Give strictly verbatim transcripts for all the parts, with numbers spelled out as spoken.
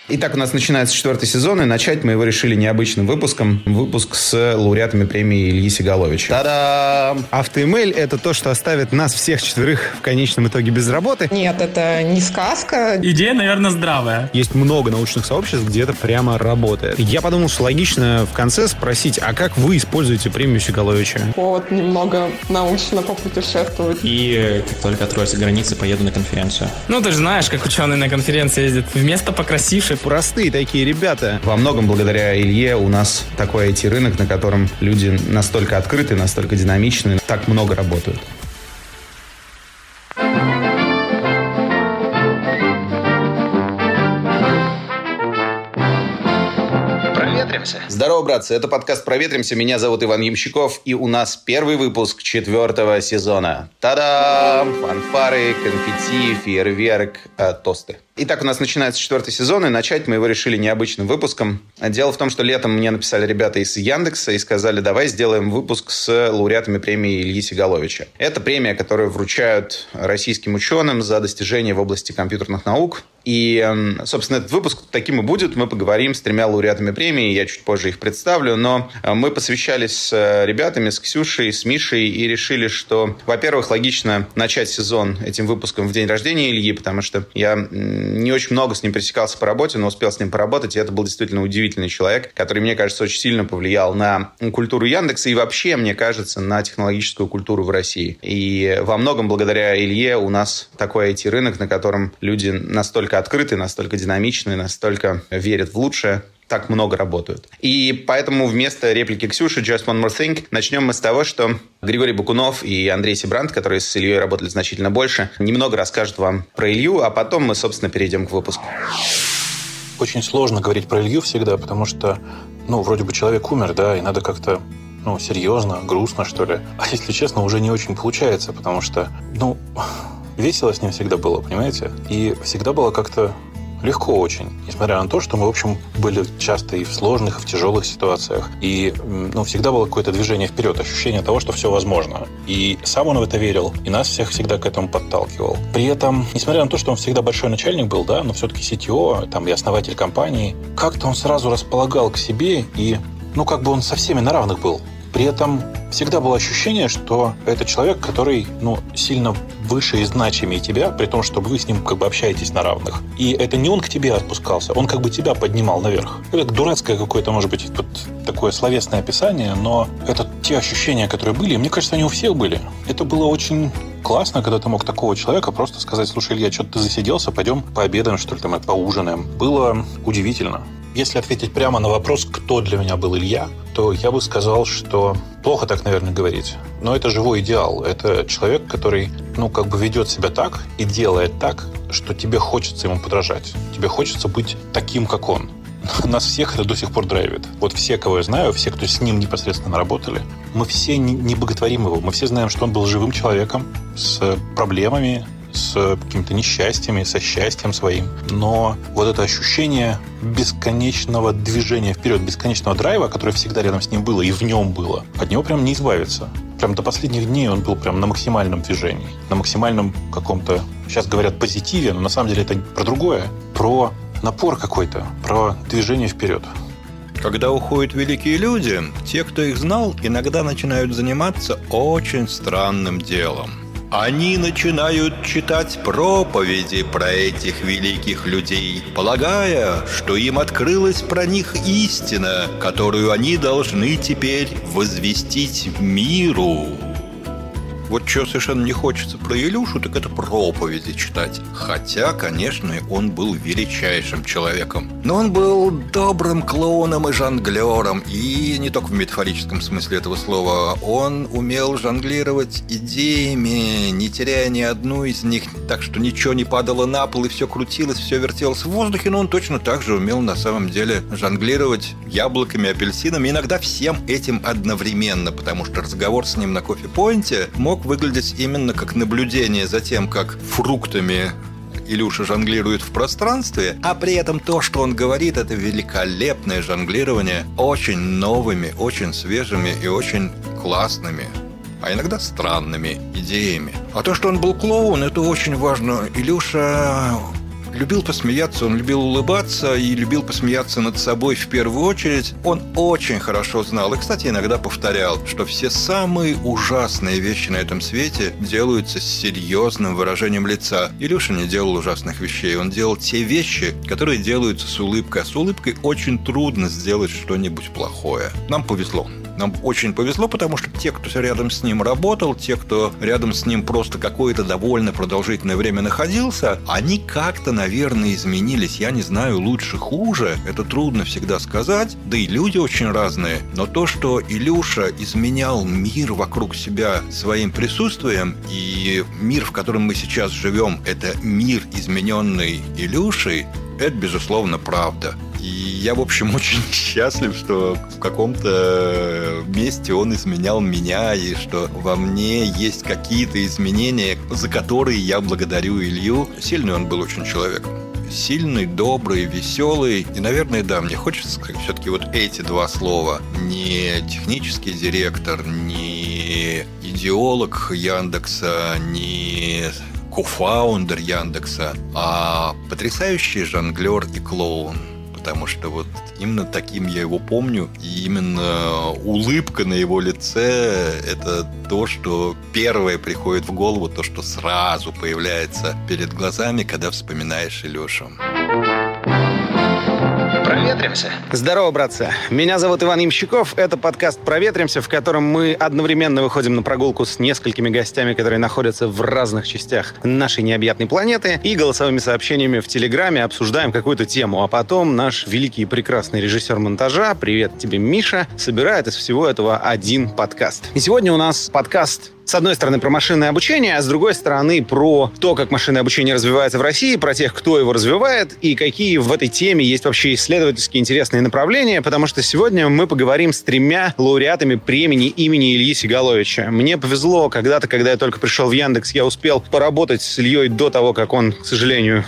Итак, у нас начинается четвертый сезон, и начать мы его решили необычным выпуском. Выпуск с лауреатами премии Ильи Сигаловича. Та-дам! Автоэмейл — это то, что оставит нас всех четверых в конечном итоге без работы. Нет, это не сказка. Идея, наверное, здравая. Есть много научных сообществ, где это прямо работает. Я подумал, что логично в конце спросить, а как вы используете премию Сигаловича? Повод немного научно попутешествовать. И как только откроются границы, поеду на конференцию. Ну, ты же знаешь, как ученые на конференции ездят. Вместо покрасившей. Простые такие ребята. Во многом благодаря Илье у нас такой ай ти-рынок, на котором люди настолько открыты, настолько динамичны, так много работают. Здорово, братцы, это подкаст «Проветримся». Меня зовут Иван Ямщиков, и у нас первый выпуск четвертого сезона. Та-дам! Фанфары, конфетти, фейерверк, э, тосты. Итак, у нас начинается четвертый сезон, и начать мы его решили необычным выпуском. Дело в том, что летом мне написали ребята из Яндекса и сказали, давай сделаем выпуск с лауреатами премии Ильи Сигаловича. Это премия, которую вручают российским ученым за достижения в области компьютерных наук. И, собственно, этот выпуск таким и будет. Мы поговорим с тремя лауреатами премии, я чуть позже их представлю, но мы посвящались с ребятами, с Ксюшей, с Мишей, и решили, что, во-первых, логично начать сезон этим выпуском в день рождения Ильи, потому что я не очень много с ним пересекался по работе, но успел с ним поработать, и это был действительно удивительный человек, который, мне кажется, очень сильно повлиял на культуру Яндекса и вообще, мне кажется, на технологическую культуру в России. И во многом благодаря Илье у нас такой ай ти-рынок, на котором люди настолько открыты, настолько динамичны, настолько верят в лучшее, так много работают. И поэтому вместо реплики Ксюши «Just one more thing» начнем мы с того, что Григорий Бакунов и Андрей Сибрант, которые с Ильей работали значительно больше, немного расскажут вам про Илью, а потом мы, собственно, перейдем к выпуску. Очень сложно говорить про Илью всегда, потому что, ну, вроде бы человек умер, да, и надо как-то, ну, серьезно, грустно, что ли. А если честно, уже не очень получается, потому что, ну, весело с ним всегда было, понимаете? И всегда было как-то легко очень, несмотря на то, что мы, в общем, были часто и в сложных, и в тяжелых ситуациях. И, ну, всегда было какое-то движение вперед, ощущение того, что все возможно. И сам он в это верил, и нас всех всегда к этому подталкивал. При этом, несмотря на то, что он всегда большой начальник был, да, но все-таки си ти о, там, и основатель компании, как-то он сразу располагал к себе, и, ну, как бы он со всеми на равных был. При этом всегда было ощущение, что это человек, который, ну, сильно выше и значимее тебя, при том, что вы с ним как бы общаетесь на равных. И это не он к тебе отпускался, он как бы тебя поднимал наверх. Это дурацкое какое-то, может быть, вот такое словесное описание, но это те ощущения, которые были, и мне кажется, они у всех были. Это было очень классно, когда ты мог такого человека просто сказать: слушай, Илья, что-то ты засиделся, пойдем пообедаем, что ли, там, поужинаем. Было удивительно. Если ответить прямо на вопрос, кто для меня был Илья, то я бы сказал, что плохо так, наверное, говорить, но это живой идеал. Это человек, который, ну, как бы ведет себя так и делает так, что тебе хочется ему подражать. Тебе хочется быть таким, как он. Нас всех это до сих пор драйвит. Вот все, кого я знаю, все, кто с ним непосредственно работали, мы все не, не боготворим его. Мы все знаем, что он был живым человеком с проблемами, с какими-то несчастьями, со счастьем своим. Но вот это ощущение бесконечного движения вперед, бесконечного драйва, которое всегда рядом с ним было и в нем было, от него прям не избавиться. Прям до последних дней он был прям на максимальном движении, на максимальном каком-то, сейчас говорят, позитиве, но на самом деле это про другое, про напор какой-то, про движение вперед. Когда уходят великие люди, те, кто их знал, иногда начинают заниматься очень странным делом. Они начинают читать проповеди про этих великих людей, полагая, что им открылась про них истина, которую они должны теперь возвестить миру. Вот что совершенно не хочется про Илюшу, так это проповеди читать. Хотя, конечно, он был величайшим человеком. Но он был добрым клоуном и жонглером. И не только в метафорическом смысле этого слова. Он умел жонглировать идеями, не теряя ни одну из них, так что ничего не падало на пол, и все крутилось, все вертелось в воздухе. Но он точно так же умел на самом деле жонглировать яблоками, апельсинами, иногда всем этим одновременно, потому что разговор с ним на кофе-пойнте мог выглядеть именно как наблюдение за тем, как фруктами Илюша жонглирует в пространстве, а при этом то, что он говорит, это великолепное жонглирование очень новыми, очень свежими и очень классными, а иногда странными идеями. А то, что он был клоун, это очень важно. Илюша любил посмеяться, он любил улыбаться и любил посмеяться над собой в первую очередь. Он очень хорошо знал, и, кстати, иногда повторял, что все самые ужасные вещи на этом свете делаются с серьезным выражением лица. Илюша не делал ужасных вещей, он делал те вещи, которые делаются с улыбкой. А с улыбкой очень трудно сделать что-нибудь плохое. Нам повезло. Нам очень повезло, потому что те, кто рядом с ним работал, те, кто рядом с ним просто какое-то довольно продолжительное время находился, они как-то, наверное, изменились. Я не знаю, лучше, хуже. Это трудно всегда сказать. Да и люди очень разные. Но то, что Илюша изменял мир вокруг себя своим присутствием, и мир, в котором мы сейчас живем, это мир, измененный Илюшей, это, безусловно, правда. И я, в общем, очень счастлив, что в каком-то месте он изменял меня, и что во мне есть какие-то изменения, за которые я благодарю Илью. Сильный он был очень человек. Сильный, добрый, веселый. И, наверное, да, мне хочется сказать все-таки вот эти два слова. Не технический директор, не идеолог Яндекса, не кофаундер Яндекса, а потрясающий жонглер и клоун. Потому что вот именно таким я его помню. И именно улыбка на его лице – это то, что первое приходит в голову, то, что сразу появляется перед глазами, когда вспоминаешь Илюшу. Проветримся. Здорово, братцы. Меня зовут Иван Ямщиков. Это подкаст «Проветримся», в котором мы одновременно выходим на прогулку с несколькими гостями, которые находятся в разных частях нашей необъятной планеты, и голосовыми сообщениями в Телеграме обсуждаем какую-то тему. А потом наш великий и прекрасный режиссер монтажа, привет тебе, Миша, собирает из всего этого один подкаст. И сегодня у нас подкаст, с одной стороны, про машинное обучение, а с другой стороны, про то, как машинное обучение развивается в России, про тех, кто его развивает, и какие в этой теме есть вообще исследовательские интересные направления, потому что сегодня мы поговорим с тремя лауреатами премии имени Ильи Сигаловича. Мне повезло когда-то, когда я только пришел в Яндекс, я успел поработать с Ильей до того, как он, к сожалению,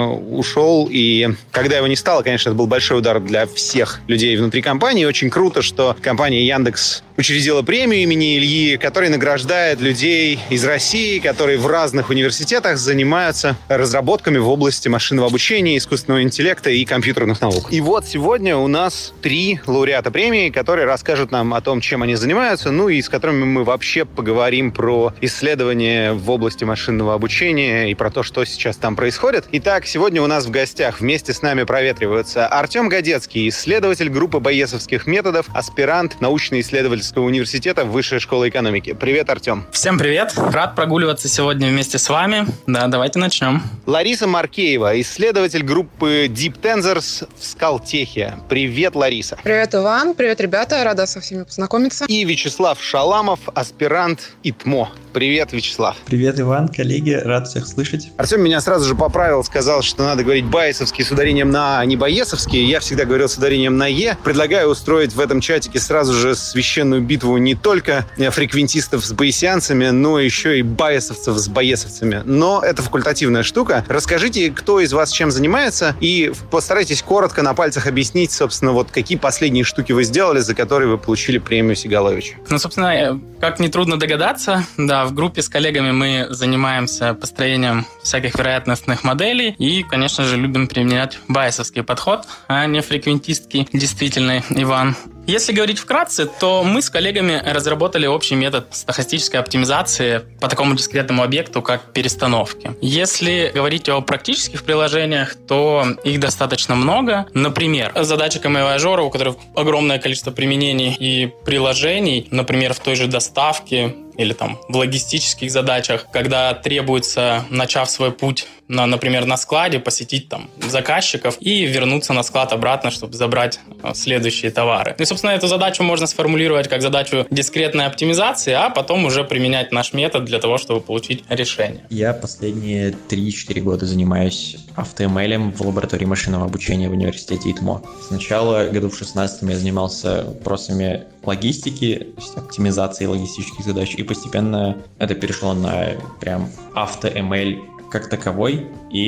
ушел, и когда его не стало, конечно, это был большой удар для всех людей внутри компании. Очень круто, что компания Яндекс учредила премию имени Ильи, которая награждает людей из России, которые в разных университетах занимаются разработками в области машинного обучения, искусственного интеллекта и компьютерных наук. И вот сегодня у нас три лауреата премии, которые расскажут нам о том, чем они занимаются, ну и с которыми мы вообще поговорим про исследования в области машинного обучения и про то, что сейчас там происходит. Итак, сегодня у нас в гостях вместе с нами проветриваются Артем Гадецкий, исследователь группы байесовских методов, аспирант научно-исследовательского университета Высшей школы экономики. Привет, Артем. Всем привет. Рад прогуливаться сегодня вместе с вами. Да, давайте начнем. Лариса Маркеева, исследователь группы Deep Tensors в Скалтехе. Привет, Лариса. Привет, Иван. Привет, ребята. Рада со всеми познакомиться. И Вячеслав Шаламов, аспирант ИТМО. Привет, Вячеслав. Привет, Иван, коллеги. Рад всех слышать. Артем меня сразу же поправил, сказал, что надо говорить байесовский с ударением на, а не байесовский. Я всегда говорил с ударением на «е». Предлагаю устроить в этом чатике сразу же священную битву не только фреквентистов с байесианцами, но еще и байесовцев с байесовцами. Но это факультативная штука. Расскажите, кто из вас чем занимается, и постарайтесь коротко на пальцах объяснить, собственно, вот какие последние штуки вы сделали, за которые вы получили премию Сигаловича. Ну, собственно, как нетрудно догадаться, да, в группе с коллегами мы занимаемся построением всяких вероятностных моделей и, конечно же, любим применять байесовский подход, а не фреквентистский, действительно, Иван. Если говорить вкратце, то мы с коллегами разработали общий метод стохастической оптимизации по такому дискретному объекту, как перестановки. Если говорить о практических приложениях, то их достаточно много. Например, задача камевояжера, у которых огромное количество применений и приложений, например, в той же доставке или там в логистических задачах, когда требуется, начав свой путь, на, например, на складе, посетить там заказчиков и вернуться на склад обратно, чтобы забрать следующие товары. И, собственно, эту задачу можно сформулировать как задачу дискретной оптимизации, а потом уже применять наш метод для того, чтобы получить решение. Я последние три-четыре года занимаюсь автоэмейлем в лаборатории машинного обучения в университете ИТМО. Сначала году в шестнадцатом я занимался вопросами логистики, то есть оптимизации логистических задач, и постепенно это перешло на прям автоэмейль как таковой.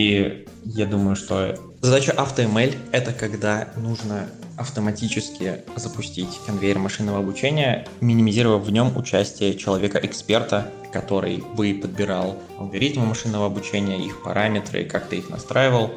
И я думаю, что задача автоэмейль — это когда нужно автоматически запустить конвейер машинного обучения, минимизировав в нем участие человека-эксперта, который бы подбирал алгоритмы машинного обучения, их параметры, как-то их настраивал.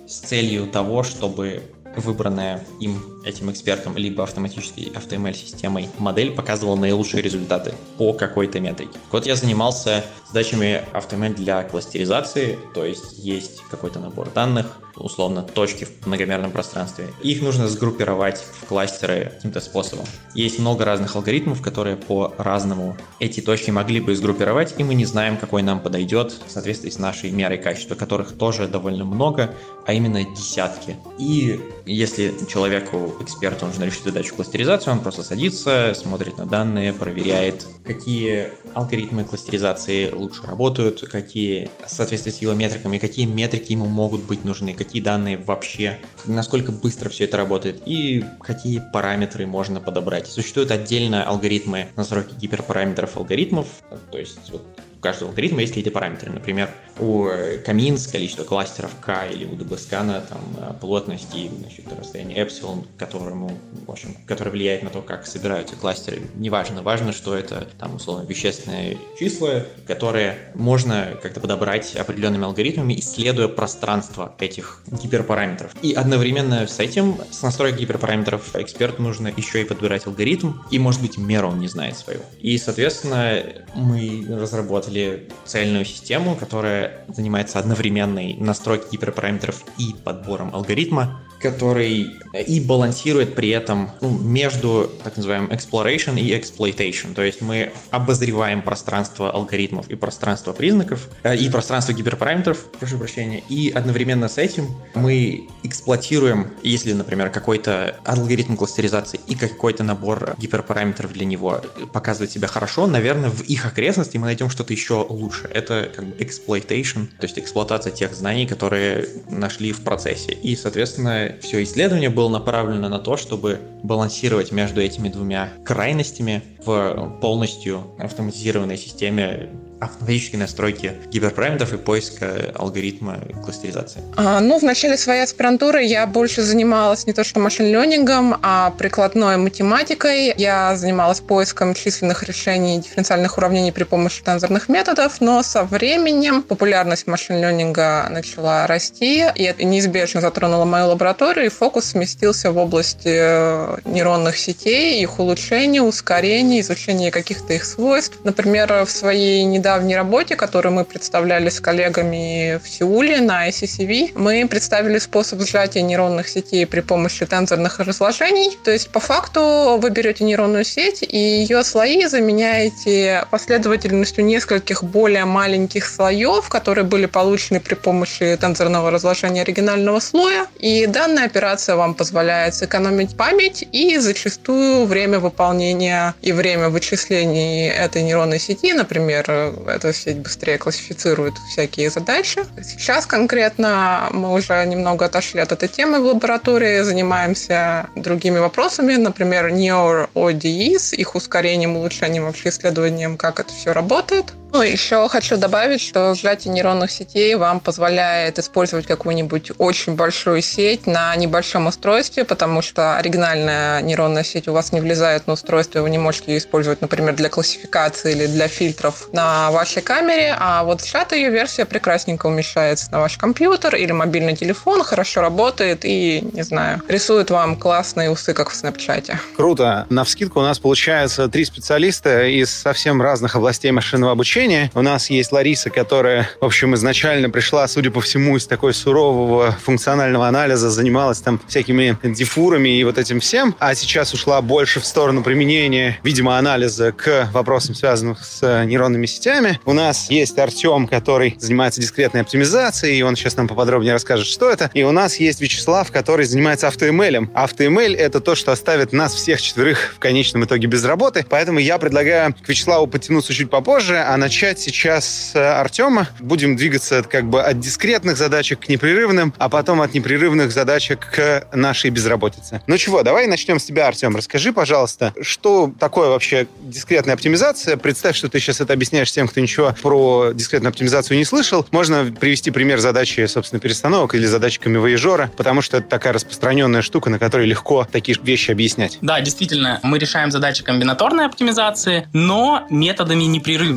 с целью того, чтобы выбранная им, этим экспертом, либо автоматической эйч ти эм эль-системой модель показывала наилучшие результаты по какой-то метрике. Вот я занимался задачами эйч ти эм эль для кластеризации, то есть есть какой-то набор данных, условно точки в многомерном пространстве. Их нужно сгруппировать в кластеры каким-то способом. Есть много разных алгоритмов, которые по-разному эти точки могли бы сгруппировать, и мы не знаем, какой нам подойдет в соответствии с нашей мерой качества, которых тоже довольно много, а именно десятки. И если человеку, эксперту, нужно решить задачу кластеризации, он просто садится, смотрит на данные, проверяет, какие алгоритмы кластеризации лучше работают, какие в соответствии с его метриками, какие метрики ему могут быть нужны, какие данные вообще, насколько быстро все это работает и какие параметры можно подобрать. Существуют отдельно алгоритмы настройки гиперпараметров алгоритмов, то есть вот у каждого алгоритма есть какие-то параметры. Например, у Каминс количество кластеров K или у Дебаскана там плотность и, значит, расстояние эпсилон, которому, в общем, которое влияет на то, как собираются кластеры. Неважно, важно, что это там условно вещественные числа, которые можно как-то подобрать определенными алгоритмами, исследуя пространство этих гиперпараметров. И одновременно с этим, с настройкой гиперпараметров, эксперту нужно еще и подбирать алгоритм, и, может быть, меру он не знает свою. И, соответственно, мы разработали цельную систему, которая занимается одновременной настройкой гиперпараметров и подбором алгоритма, который и балансирует при этом, ну, между так называемым exploration и exploitation. То есть мы обозреваем пространство алгоритмов и пространство признаков, э, и пространство гиперпараметров, прошу прощения, и одновременно с этим мы эксплуатируем, если, например, какой-то алгоритм кластеризации и какой-то набор гиперпараметров для него показывает себя хорошо, наверное, в их окрестности мы найдем что-то еще лучше. Это как бы exploitation, то есть эксплуатация тех знаний, которые нашли в процессе. И, соответственно, все исследование было направлено на то, чтобы балансировать между этими двумя крайностями в полностью автоматизированной системе автоматической настройки гиперпараметров и поиска алгоритма кластеризации. А, ну, в начале своей аспирантуры я больше занималась не то что машин-лернингом, а прикладной математикой. Я занималась поиском численных решений дифференциальных уравнений при помощи тензорных методов, но со временем популярность машин-лернинга начала расти, и это неизбежно затронуло мою лабораторию, и фокус сместился в области нейронных сетей, их улучшения, ускорения, изучения каких-то их свойств. Например, в своей недавней недавней работе, которую мы представляли с коллегами в Сеуле на ай си си ви, мы представили способ сжатия нейронных сетей при помощи тензорных разложений. То есть, по факту, вы берете нейронную сеть и ее слои заменяете последовательностью нескольких более маленьких слоев, которые были получены при помощи тензорного разложения оригинального слоя. И данная операция вам позволяет сэкономить память и зачастую время выполнения и время вычислений этой нейронной сети, например, эта сеть быстрее классифицирует всякие задачи. Сейчас конкретно мы уже немного отошли от этой темы в лаборатории, занимаемся другими вопросами, например, NeoRDEs, их ускорением, улучшением, вообще исследованием, как это все работает. Ну, еще хочу добавить, что сжатие нейронных сетей вам позволяет использовать какую-нибудь очень большую сеть на небольшом устройстве, потому что оригинальная нейронная сеть у вас не влезает на устройство, и вы не можете ее использовать, например, для классификации или для фильтров на вашей камере, а вот сжатая ее версия прекрасненько умещается на ваш компьютер или мобильный телефон, хорошо работает и, не знаю, рисует вам классные усы, как в Снэпчате. Круто. Навскидку у нас получается три специалиста из совсем разных областей машинного обучения. У нас есть Лариса, которая, в общем, изначально пришла, судя по всему, из такой сурового функционального анализа, занималась там всякими дифурами и вот этим всем, а сейчас ушла больше в сторону применения, видимо, анализа к вопросам, связанным с нейронными сетями. У нас есть Артем, который занимается дискретной оптимизацией, и он сейчас нам поподробнее расскажет, что это. И у нас есть Вячеслав, который занимается эй эйч ти эм эль. эй эйч ти эм эль — это то, что оставит нас всех четверых в конечном итоге без работы. Поэтому я предлагаю к Вячеславу подтянуться чуть попозже, а начать сейчас с Артема. Будем двигаться как бы от дискретных задачек к непрерывным, а потом от непрерывных задачек к нашей безработице. Ну чего, давай начнем с тебя, Артем. Расскажи, пожалуйста, что такое вообще дискретная оптимизация? Представь, что ты сейчас это объясняешь тем, кто ничего про дискретную оптимизацию не слышал. Можно привести пример задачи, собственно, перестановок или задачи камевояжера, потому что это такая распространенная штука, на которой легко такие вещи объяснять. Да, действительно, мы решаем задачи комбинаторной оптимизации, но методами непрерывной.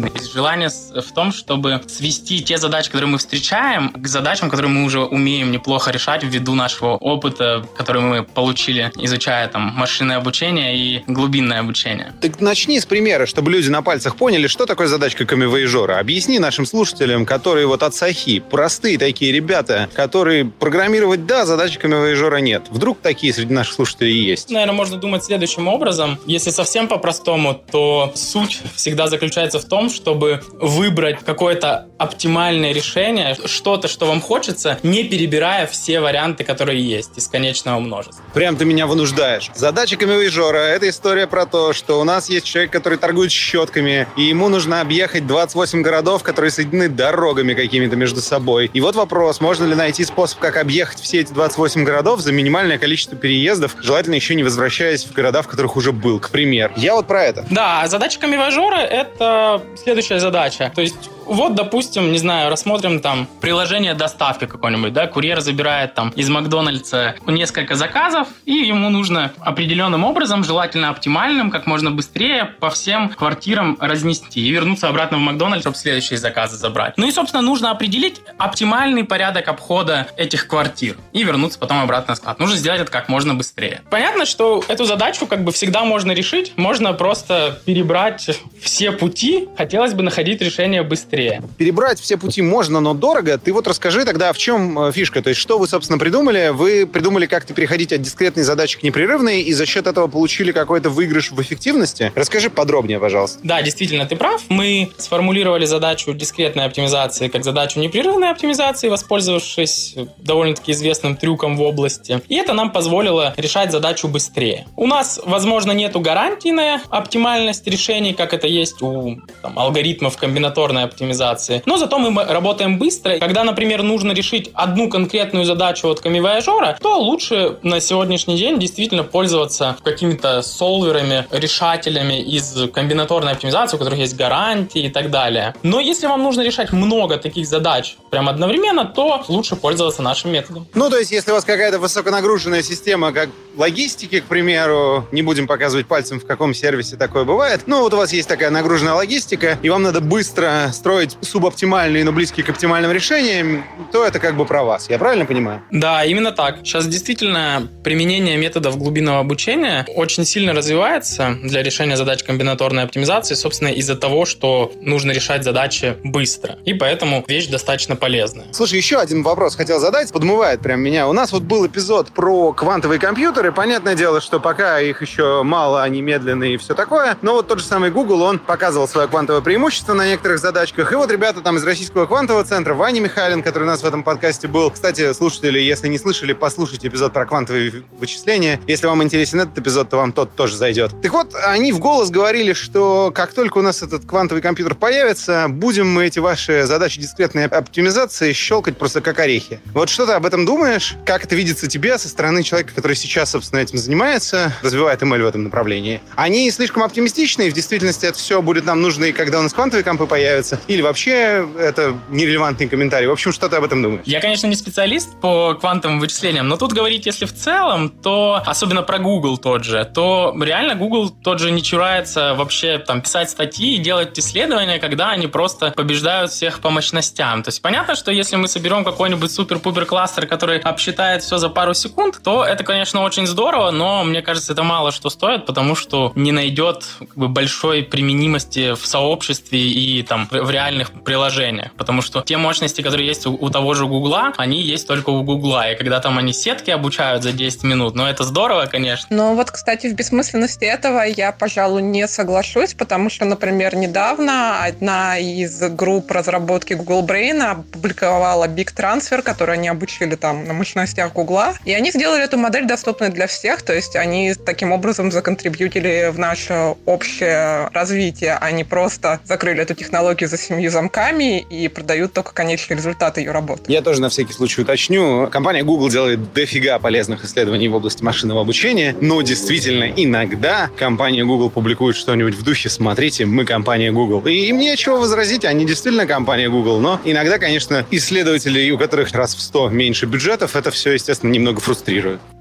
желание в том, чтобы свести те задачи, которые мы встречаем, к задачам, которые мы уже умеем неплохо решать ввиду нашего опыта, который мы получили, изучая там машинное обучение и глубинное обучение. Так начни с примера, чтобы люди на пальцах поняли, что такое задачка камевояжера. Объясни нашим слушателям, которые вот от Сахи, простые такие ребята, которые программировать да, задачи камевояжера нет. Вдруг такие среди наших слушателей есть? Наверное, можно думать следующим образом. Если совсем по-простому, то суть всегда заключается в том, чтобы выбрать какое-то оптимальное решение, что-то, что вам хочется, не перебирая все варианты, которые есть, из конечного множества. Прям ты меня вынуждаешь. Задача камевояжера — это история про то, что у нас есть человек, который торгует щетками, и ему нужно объехать двадцать восемь городов, которые соединены дорогами какими-то между собой. И вот вопрос, можно ли найти способ, как объехать все эти двадцать восемь городов за минимальное количество переездов, желательно еще не возвращаясь в города, в которых уже был, к примеру. Я вот про это. Да, задача камевояжера — это следующая задача. То есть вот, допустим, не знаю, рассмотрим там приложение доставки какое-нибудь, да, курьер забирает там из Макдональдса несколько заказов, и ему нужно определенным образом, желательно оптимальным, как можно быстрее по всем квартирам разнести и вернуться обратно в Макдональдс, чтобы следующие заказы забрать. Ну и, собственно, нужно определить оптимальный порядок обхода этих квартир и вернуться потом обратно на склад. Нужно сделать это как можно быстрее. Понятно, что эту задачу как бы всегда можно решить, можно просто перебрать все пути, хотелось бы находить решение быстрее. Перебрать все пути можно, но дорого. Ты вот расскажи тогда, в чем фишка? То есть, что вы, собственно, придумали? Вы придумали как-то переходить от дискретной задачи к непрерывной, и за счет этого получили какой-то выигрыш в эффективности? Расскажи подробнее, пожалуйста. Да, действительно, ты прав. Мы сформулировали задачу дискретной оптимизации как задачу непрерывной оптимизации, воспользовавшись довольно-таки известным трюком в области. И это нам позволило решать задачу быстрее. У нас, возможно, нету гарантий на оптимальность решений, как это есть у там, алгоритмов комбинаторной оптимизации. Но зато мы работаем быстро. Когда, например, нужно решить одну конкретную задачу от камевояжера, то лучше на сегодняшний день действительно пользоваться какими-то солверами, решателями из комбинаторной оптимизации, у которых есть гарантии и так далее. Но если вам нужно решать много таких задач прямо одновременно, то лучше пользоваться нашим методом. Ну, то есть, если у вас какая-то высоконагруженная система, как логистики, к примеру, не будем показывать пальцем, в каком сервисе такое бывает, но вот у вас есть такая нагруженная логистика, и вам надо быстро строить субоптимальные, но близкие к оптимальным решениям, то это как бы про вас. Я правильно понимаю? Да, именно так. Сейчас действительно применение методов глубинного обучения очень сильно развивается для решения задач комбинаторной оптимизации, собственно, из-за того, что нужно решать задачи быстро. И поэтому вещь достаточно полезная. Слушай, еще один вопрос хотел задать. Подмывает прям меня. У нас вот был эпизод про квантовые компьютеры. Понятное дело, что пока их еще мало, они медленные и все такое. Но вот тот же самый Google, он показывал свое квантовое преимущество на некоторых задачках. И вот ребята там из Российского квантового центра, Ваня Михайлин, который у нас в этом подкасте был. Кстати, слушатели, если не слышали, послушайте эпизод про квантовые вычисления. Если вам интересен этот эпизод, то вам тот тоже зайдет. Так вот, они в голос говорили, что как только у нас этот квантовый компьютер появится, будем мы эти ваши задачи дискретной оптимизации щелкать просто как орехи. Вот что ты об этом думаешь? Как это видится тебе со стороны человека, который сейчас, собственно, этим занимается, развивает эм эль в этом направлении? Они слишком оптимистичны, и в действительности это все будет нам нужно, и когда у нас квантовые компы появятся? Или вообще это нерелевантный комментарий? В общем, что ты об этом думаешь? Я, конечно, не специалист по квантовым вычислениям, но тут говорить, если в целом, то, особенно про Google тот же, то реально Google тот же не чурается вообще там писать статьи и делать исследования, когда они просто побеждают всех по мощностям. То есть понятно, что если мы соберем какой-нибудь супер-пупер кластер, который обсчитает все за пару секунд, то это, конечно, очень здорово, но мне кажется, это мало что стоит, потому что не найдет как бы большой применимости в сообществе и там в реальных приложениях, потому что те мощности, которые есть у, у того же Гугла, они есть только у Гугла, и когда там они сетки обучают за десять минут, ну это здорово, конечно. Но вот, кстати, в бессмысленности этого я, пожалуй, не соглашусь, потому что, например, недавно одна из групп разработки Google Brain опубликовала Big Transfer, который они обучили там на мощностях Гугла, и они сделали эту модель доступной для всех, то есть они таким образом законтрибьютили в наше общее развитие, а не просто закрыли эту технологию за семью замками и продают только конечный результат ее работы. Я тоже на всякий случай уточню. Компания Google делает дофига полезных исследований в области машинного обучения, но действительно иногда компания Google публикует что-нибудь в духе «Смотрите, мы компания Google». И им нечего возразить, они действительно компания Google, но иногда, конечно, исследователи, у которых раз в сто меньше бюджетов, это все, естественно, немного фрустрирует.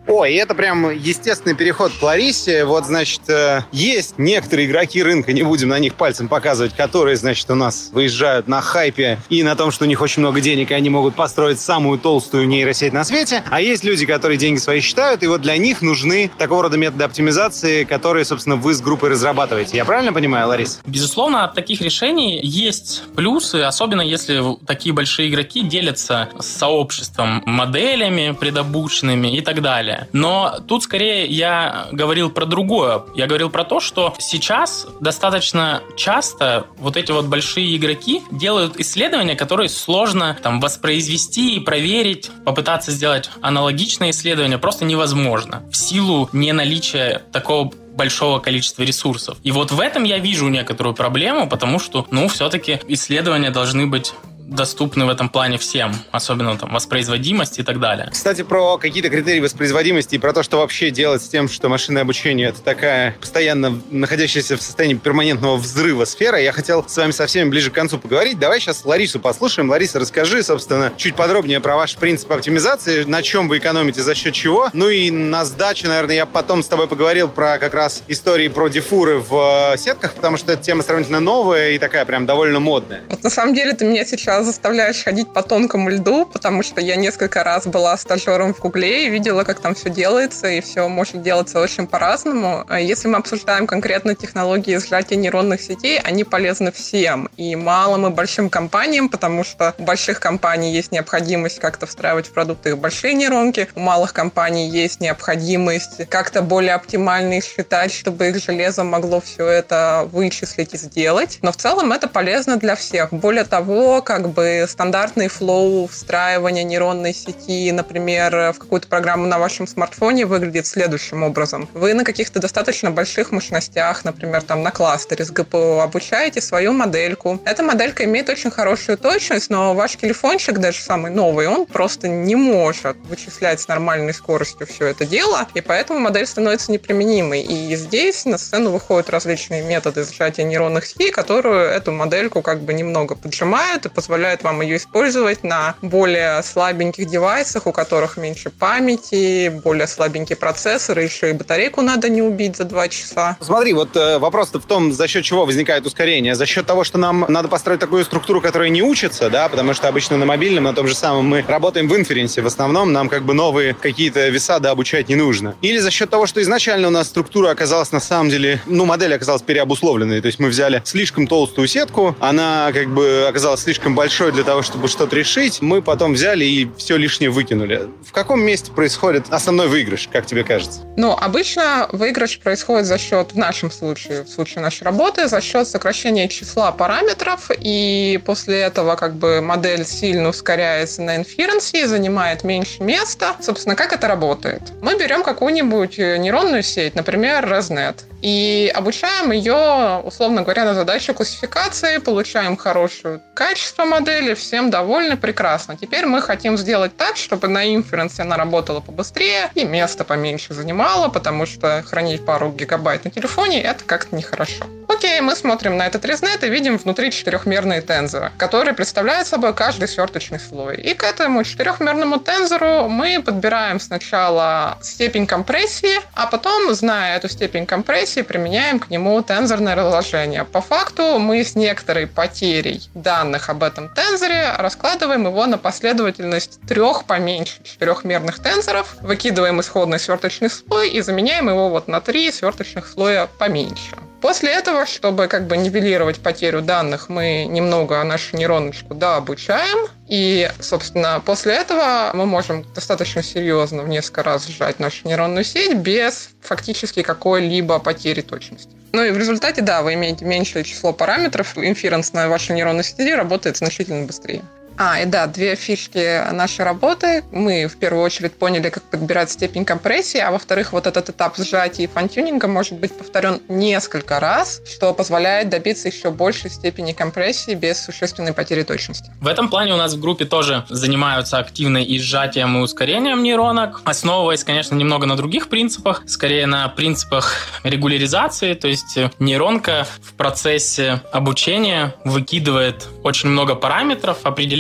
Ой, это прям естественный переход к Ларисе. Вот, значит, есть некоторые игроки рынка, не будем на них пальцем показывать, которые, значит, у нас выезжают на хайпе и на том, что у них очень много денег, и они могут построить самую толстую нейросеть на свете. А есть люди, которые деньги свои считают, и вот для них нужны такого рода методы оптимизации, которые, собственно, вы с группой разрабатываете. Я правильно понимаю, Лариса? Безусловно, от таких решений есть плюсы, особенно если такие большие игроки делятся с сообществом моделями предобученными и так далее. Но тут скорее я говорил про другое. Я говорил про то, что сейчас достаточно часто вот эти вот большие игроки делают исследования, которые сложно там воспроизвести и проверить, попытаться сделать аналогичное исследование просто невозможно в силу неналичия такого большого количества ресурсов. И вот в этом я вижу некоторую проблему, потому что, ну, все-таки исследования должны быть доступны в этом плане всем, особенно там воспроизводимость и так далее. Кстати, про какие-то критерии воспроизводимости и про то, что вообще делать с тем, что машинное обучение — это такая постоянно находящаяся в состоянии перманентного взрыва сфера, я хотел с вами со всеми ближе к концу поговорить. Давай сейчас Ларису послушаем. Лариса, расскажи, собственно, чуть подробнее про ваш принцип оптимизации, на чем вы экономите, за счет чего. Ну и на сдачу, наверное, я потом с тобой поговорил про как раз истории про дифуры в сетках, потому что эта тема сравнительно новая и такая прям довольно модная. Вот на самом деле ты меня сейчас заставляешь ходить по тонкому льду, потому что я несколько раз была стажером в Гугле и видела, как там все делается, и все может делаться очень по-разному. Если мы обсуждаем конкретно технологии сжатия нейронных сетей, они полезны всем, и малым, и большим компаниям, потому что у больших компаний есть необходимость как-то встраивать в продукты их большие нейронки, у малых компаний есть необходимость как-то более оптимально их считать, чтобы их железо могло все это вычислить и сделать. Но в целом это полезно для всех. Более того, как бы стандартный флоу встраивания нейронной сети, например, в какую-то программу на вашем смартфоне выглядит следующим образом. Вы на каких-то достаточно больших мощностях, например, там на кластере с ГПУ обучаете свою модельку. Эта моделька имеет очень хорошую точность, но ваш телефончик, даже самый новый, он просто не может вычислять с нормальной скоростью все это дело, и поэтому модель становится неприменимой. И здесь на сцену выходят различные методы сжатия нейронных сетей, которые эту модельку как бы немного поджимают и позволяют вам ее использовать на более слабеньких девайсах, у которых меньше памяти, более слабенькие процессоры, еще и батарейку надо не убить за два часа. Смотри, вот э, вопрос-то в том, за счет чего возникает ускорение. За счет того, что нам надо построить такую структуру, которая не учится, да, потому что обычно на мобильном, на том же самом мы работаем в инференсе. В основном нам как бы новые какие-то веса да, обучать не нужно. Или за счет того, что изначально у нас структура оказалась на самом деле, ну, модель оказалась переобусловленной. То есть мы взяли слишком толстую сетку, она как бы оказалась слишком большой для того, чтобы что-то решить. Мы потом взяли и все лишнее выкинули. В каком месте происходит основной выигрыш, как тебе кажется? Ну, обычно выигрыш происходит за счет, в нашем случае, в случае нашей работы, за счет сокращения числа параметров, и после этого как бы модель сильно ускоряется на инференсе и занимает меньше места. Собственно, как это работает? Мы берем какую-нибудь нейронную сеть, например, ResNet, и обучаем ее, условно говоря, на задачу классификации, получаем хорошее качество модели, всем довольны, прекрасно. Теперь мы хотим сделать так, чтобы на инференсе она работала побыстрее и место поменьше занимала, потому что хранить пару гигабайт на телефоне — это как-то нехорошо. Окей, мы смотрим на этот ResNet и видим внутри четырехмерные тензоры, которые представляют собой каждый сверточный слой. И к этому четырехмерному тензору мы подбираем сначала степень компрессии, а потом, зная эту степень компрессии, применяем к нему тензорное разложение. По факту мы с некоторой потерей данных об этом тензоре раскладываем его на последовательность трех поменьше четырехмерных тензоров, выкидываем исходный сверточный слой и заменяем его вот на три сверточных слоя поменьше. После этого, чтобы как бы нивелировать потерю данных, мы немного нашу нейроночку дообучаем. И, собственно, после этого мы можем достаточно серьезно в несколько раз сжать нашу нейронную сеть без фактически какой-либо потери точности. Ну и в результате, да, вы имеете меньшее число параметров, инференс на вашей нейронной сети работает значительно быстрее. А, и да, две фишки нашей работы. Мы в первую очередь поняли, как подбирать степень компрессии, а во-вторых, вот этот этап сжатия и фантюнинга может быть повторен несколько раз, что позволяет добиться еще большей степени компрессии без существенной потери точности. В этом плане у нас в группе тоже занимаются активно и сжатием, и ускорением нейронок, основываясь, конечно, немного на других принципах, скорее на принципах регуляризации, то есть нейронка в процессе обучения выкидывает очень много параметров, определяет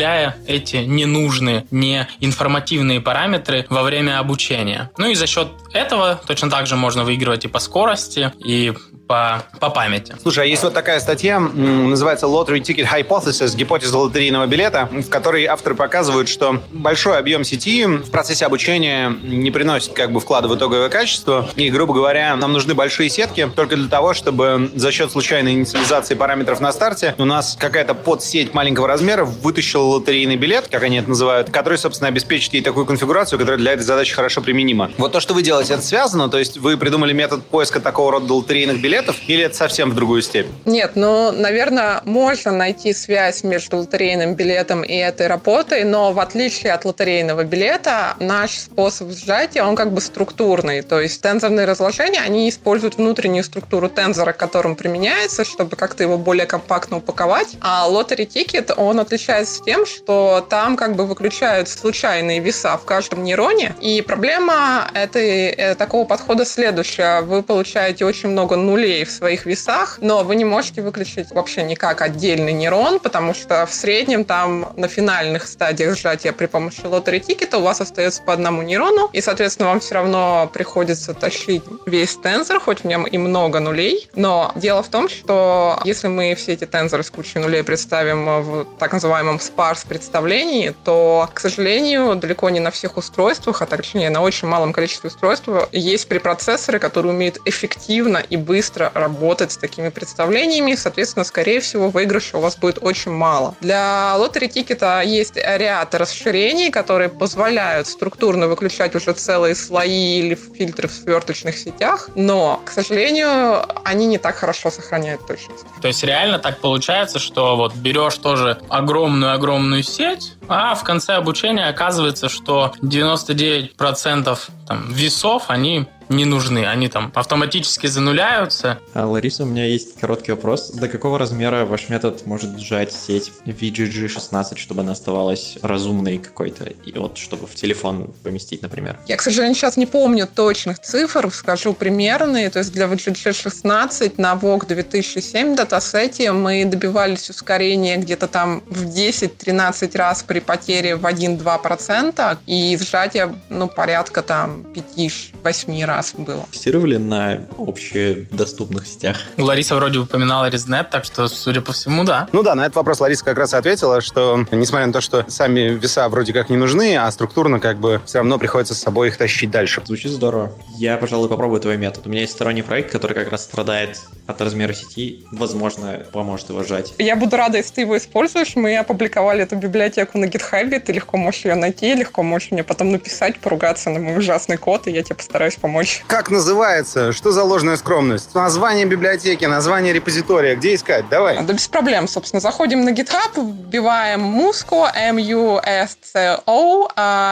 выделяя эти ненужные, неинформативные параметры во время обучения. Ну и за счет этого точно так же можно выигрывать и по скорости, и по, по памяти. Слушай, а есть вот такая статья, называется Lottery Ticket Hypothesis, гипотеза лотерейного билета, в которой авторы показывают, что большой объем сети в процессе обучения не приносит как бы вклада в итоговое качество. И, грубо говоря, нам нужны большие сетки только для того, чтобы за счет случайной инициализации параметров на старте у нас какая-то подсеть маленького размера вытащила лотерейный билет, как они это называют, который, собственно, обеспечит ей такую конфигурацию, которая для этой задачи хорошо применима. Вот то, что вы делаете, это связано? То есть вы придумали метод поиска такого рода лотерейных билетов, или это совсем в другую степень? Нет, ну, наверное, можно найти связь между лотерейным билетом и этой работой, но в отличие от лотерейного билета, наш способ сжатия, он как бы структурный. То есть тензорные разложения, они используют внутреннюю структуру тензора, к которому применяется, чтобы как-то его более компактно упаковать. А лотерей тикет, он отличается тем, что там как бы выключают случайные веса в каждом нейроне. И проблема этой, такого подхода следующая. Вы получаете очень много нулей в своих весах, но вы не можете выключить вообще никак отдельный нейрон, потому что в среднем там на финальных стадиях сжатия при помощи лотерей тикета у вас остается по одному нейрону, и, соответственно, вам все равно приходится тащить весь тензор, хоть в нем и много нулей. Но дело в том, что если мы все эти тензоры с кучей нулей представим в так называемом спарс представлении, то, к сожалению, далеко не на всех устройствах, а точнее на очень малом количестве устройств есть препроцессоры, которые умеют эффективно и быстро работать с такими представлениями. Соответственно, скорее всего, выигрыша у вас будет очень мало. Для лотерей тикета есть ряд расширений, которые позволяют структурно выключать уже целые слои или фильтры в сверточных сетях, но, к сожалению, они не так хорошо сохраняют точность. То есть реально так получается, что вот берешь тоже огромную-огромную сеть, а в конце обучения оказывается, что девяносто девять процентов там, весов, они не нужны. Они там автоматически зануляются. А, Лариса, у меня есть короткий вопрос. До какого размера ваш метод может сжать сеть ви джи джи шестнадцать, чтобы она оставалась разумной какой-то? И вот, чтобы в телефон поместить, например. Я, к сожалению, сейчас не помню точных цифр, скажу примерные. То есть для ви джи джи шестнадцать на вок две тысячи семь датасете мы добивались ускорения где-то там в десять-тринадцать раз при потере в один-два процента и сжатие, ну, порядка там пять-восемь раз было. Тестировали на общедоступных сетях? Лариса вроде упоминала ResNet, так что, судя по всему, да. Ну да, на этот вопрос Лариса как раз ответила, что несмотря на то, что сами веса вроде как не нужны, а структурно как бы все равно приходится с собой их тащить дальше. Звучит здорово. Я, пожалуй, попробую твой метод. У меня есть сторонний проект, который как раз страдает от размера сети. Возможно, поможет его сжать. Я буду рада, если ты его используешь. Мы опубликовали эту библиотеку на GitHub. Ты легко можешь ее найти, легко можешь мне потом написать, поругаться на мой ужасный код, и я тебе постараюсь помочь. Как называется? Что за ложная скромность? Название библиотеки, название репозитория. Где искать? Давай. Да без проблем, собственно. Заходим на GitHub, вбиваем Musco, эм ю эс си о,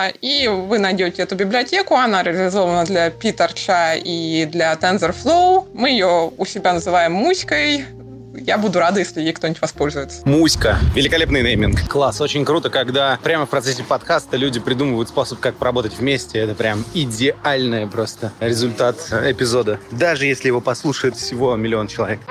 и вы найдете эту библиотеку. Она реализована для PyTorch и для TensorFlow. Мы ее у себя называем Муськой. Я буду рада, если ей кто-нибудь воспользуется. Муська. Великолепный нейминг. Класс. Очень круто, когда прямо в процессе подкаста люди придумывают способ, как поработать вместе. Это прям идеальный просто результат эпизода. Даже если его послушает всего миллион человек.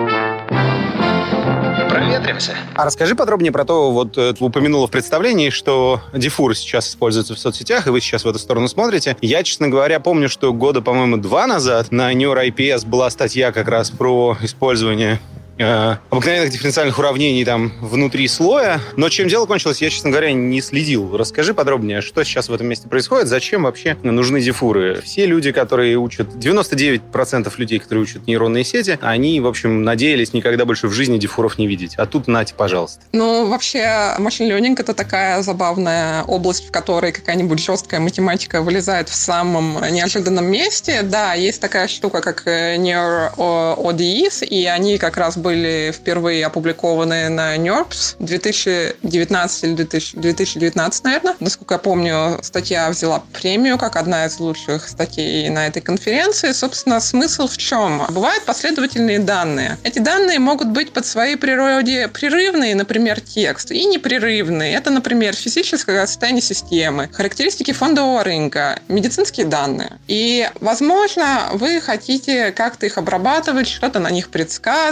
Проветримся. А расскажи подробнее про то, вот ты упомянула в представлении, что диффур сейчас используется в соцсетях, и вы сейчас в эту сторону смотрите. Я, честно говоря, помню, что года, по-моему, два назад на NeurIPS была статья как раз про использование э, обыкновенных дифференциальных уравнений там внутри слоя. Но чем дело кончилось, я, честно говоря, не следил. Расскажи подробнее, что сейчас в этом месте происходит, зачем вообще нужны диффуры. Все люди, которые учат, девяносто девять процентов людей, которые учат нейронные сети, они, в общем, надеялись никогда больше в жизни диффуров не видеть. А тут нате, пожалуйста. Ну, вообще, машин learning — это такая забавная область, в которой какая-нибудь жесткая математика вылезает в самом неожиданном месте. Да, есть такая штука, как NeurODEs, и они как раз были впервые опубликованы на нерпс в две тысячи девятнадцатом или две тысячи девятнадцатом, наверное. Насколько я помню, статья взяла премию как одна из лучших статей на этой конференции. Собственно, смысл в чем? Бывают последовательные данные. Эти данные могут быть по своей природе прерывные, например, текст, и непрерывные. Это, например, физическое состояние системы, характеристики фондового рынка, медицинские данные. И, возможно, вы хотите как-то их обрабатывать, что-то на них предсказывать.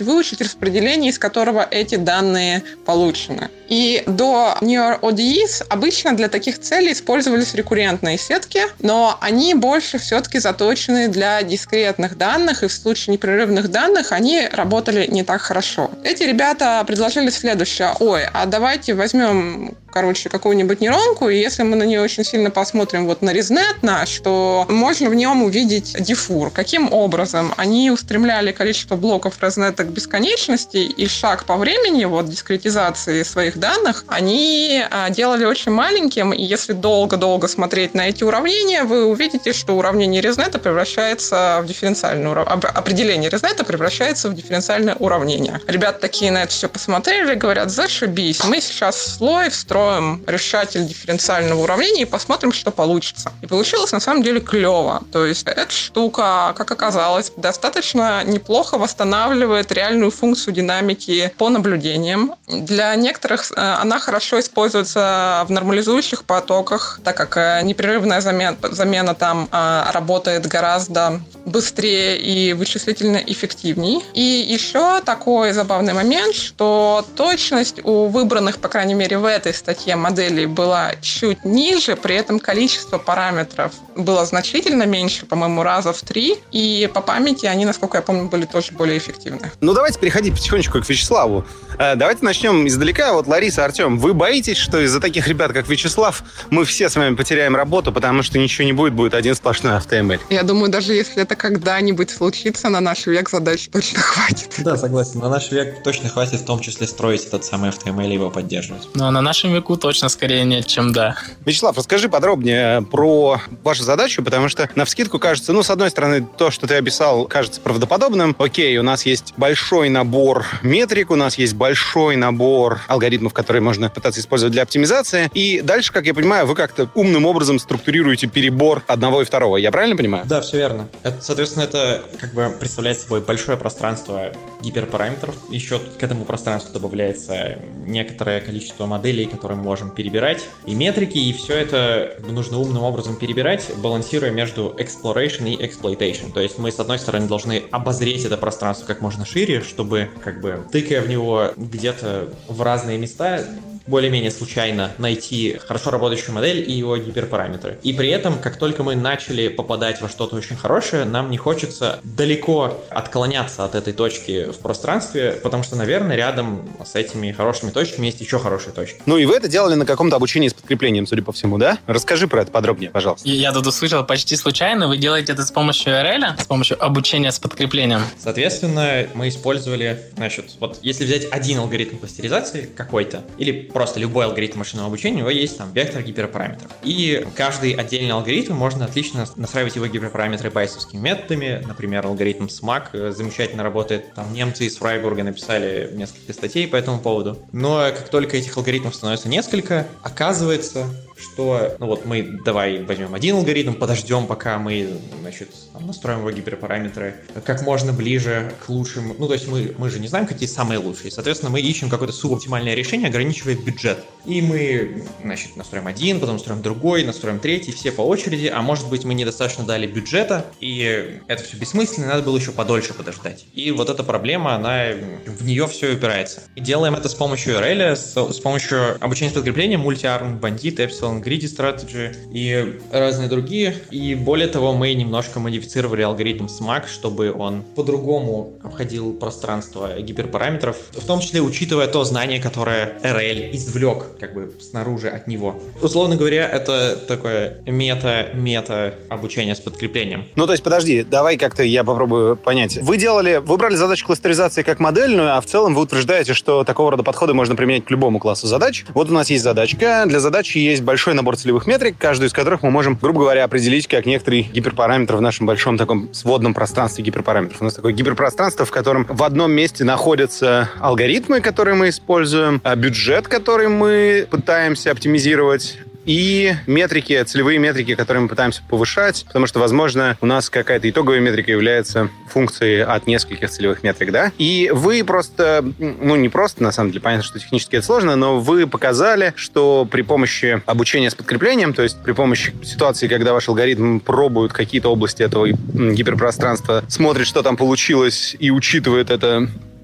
выучить распределение, из которого эти данные получены. И до NeurODEs обычно для таких целей использовались рекуррентные сетки, но они больше все-таки заточены для дискретных данных, и в случае непрерывных данных они работали не так хорошо. Эти ребята предложили следующее. Ой, а давайте возьмем, короче, какую-нибудь нейронку, и если мы на нее очень сильно посмотрим вот на ResNet наш, то можно в нем увидеть диффур. Каким образом? Они устремляли количество блоков ResNet к бесконечности, и шаг по времени вот дискретизации своих данных они а, делали очень маленьким, и если долго-долго смотреть на эти уравнения, вы увидите, что уравнение ResNet превращается в дифференциальное уравнение, определение ResNet превращается в дифференциальное уравнение. Ребята такие на это все посмотрели, говорят, зашибись, мы сейчас в слой встроим решатель дифференциального уравнения и посмотрим, что получится. И получилось на самом деле клево. То есть эта штука, как оказалось, достаточно неплохо восстанавливает реальную функцию динамики по наблюдениям. Для некоторых она хорошо используется в нормализующих потоках, так как непрерывная замена, замена там работает гораздо быстрее и вычислительно эффективней. И еще такой забавный момент, что точность у выбранных, по крайней мере, в этой статье моделей была чуть ниже, при этом количество параметров было значительно меньше, по-моему, раза в три, и по памяти они, насколько я помню, были тоже более эффективны. Ну, давайте переходить потихонечку к Вячеславу. Давайте начнем издалека. Вот, Лариса, Артем, вы боитесь, что из-за таких ребят, как Вячеслав, мы все с вами потеряем работу, потому что ничего не будет, будет один сплошной автоэмэль? Я думаю, даже если это когда-нибудь случится, на наш век задач точно хватит. Да, согласен. На наш век точно хватит, в том числе строить этот самый автоэмэль и его поддерживать. Ну, а на нашем веку точно скорее нет, чем да. Вячеслав, расскажи подробнее про вашу задачу, потому что навскидку кажется, ну, с одной стороны, то, что ты описал, кажется правдоподобным. Окей, у нас есть большой набор метрик, у нас есть большой набор алгоритмов, которые можно пытаться использовать для оптимизации. И дальше, как я понимаю, вы как-то умным образом структурируете перебор одного и второго. Я правильно понимаю? Да, все верно. Это, соответственно, это как бы представляет собой большое пространство гиперпараметров. Еще к этому пространству добавляется некоторое количество моделей, которые мы можем перебирать, и метрики, и все это нужно умным образом перебирать, балансируя между exploration и exploitation. То есть мы, с одной стороны, должны обозреть это пространство как можно шире, чтобы, как бы, тыкая в него где-то в разные места, более-менее случайно найти хорошо работающую модель и его гиперпараметры. И при этом, как только мы начали попадать во что-то очень хорошее, нам не хочется далеко отклоняться от этой точки в пространстве, потому что, наверное, рядом с этими хорошими точками есть еще хорошие точки. Ну и вы это делали на каком-то обучении с подкреплением, судя по всему, да? Расскажи про это подробнее, пожалуйста. Я тут услышал почти случайно. Вы делаете это с помощью ю ар эл, с помощью обучения с подкреплением? Соответственно, мы использовали, значит, вот если взять один алгоритм кластеризации какой-то, или просто любой алгоритм машинного обучения, у него есть там вектор гиперпараметров. И каждый отдельный алгоритм можно отлично настраивать его гиперпараметры байесовскими методами. Например, алгоритм смак замечательно работает. Там немцы из Фрайбурга написали несколько статей по этому поводу. Но как только этих алгоритмов становится несколько, оказывается, что, ну вот мы давай возьмем один алгоритм, подождем, пока мы, значит, там, настроим его гиперпараметры как можно ближе к лучшим. Ну, то есть мы, мы же не знаем, какие самые лучшие. Соответственно, мы ищем какое-то субоптимальное решение, ограничивая бюджет. И мы, значит, настроим один, потом настроим другой, настроим третий, все по очереди, а может быть, мы недостаточно дали бюджета, и это все бессмысленно, надо было еще подольше подождать. И вот эта проблема, она в нее все упирается. И делаем это с помощью ю ар эл, с, с помощью обучения с подкреплением, multi-arm, bandit, epsilon, greedy strategy и разные другие. И более того, мы немножко модифицировали алгоритм смак, чтобы он по-другому обходил пространство гиперпараметров, в том числе учитывая то знание, которое эр эл извлек как бы снаружи от него. Условно говоря, это такое мета-мета обучение с подкреплением. Ну, то есть, подожди, давай как-то я попробую понять. Вы делали, выбрали задачу кластеризации как модельную, а в целом вы утверждаете, что такого рода подходы можно применять к любому классу задач. Вот у нас есть задачка. Для задачи есть большой набор целевых метрик, каждую из которых мы можем, грубо говоря, определить как некоторый гиперпараметр в нашем большом таком сводном пространстве гиперпараметров. У нас такое гиперпространство, в котором в одном месте находятся алгоритмы, которые мы используем, бюджет, который мы пытаемся оптимизировать, и метрики, целевые метрики, которые мы пытаемся повышать, потому что, возможно, у нас какая-то итоговая метрика является функцией от нескольких целевых метрик, да? И вы просто, ну, не просто, на самом деле, понятно, что технически это сложно, но вы показали, что при помощи обучения с подкреплением, то есть при помощи ситуации, когда ваш алгоритм пробует какие-то области этого гиперпространства, смотрит, что там получилось, и учитывает это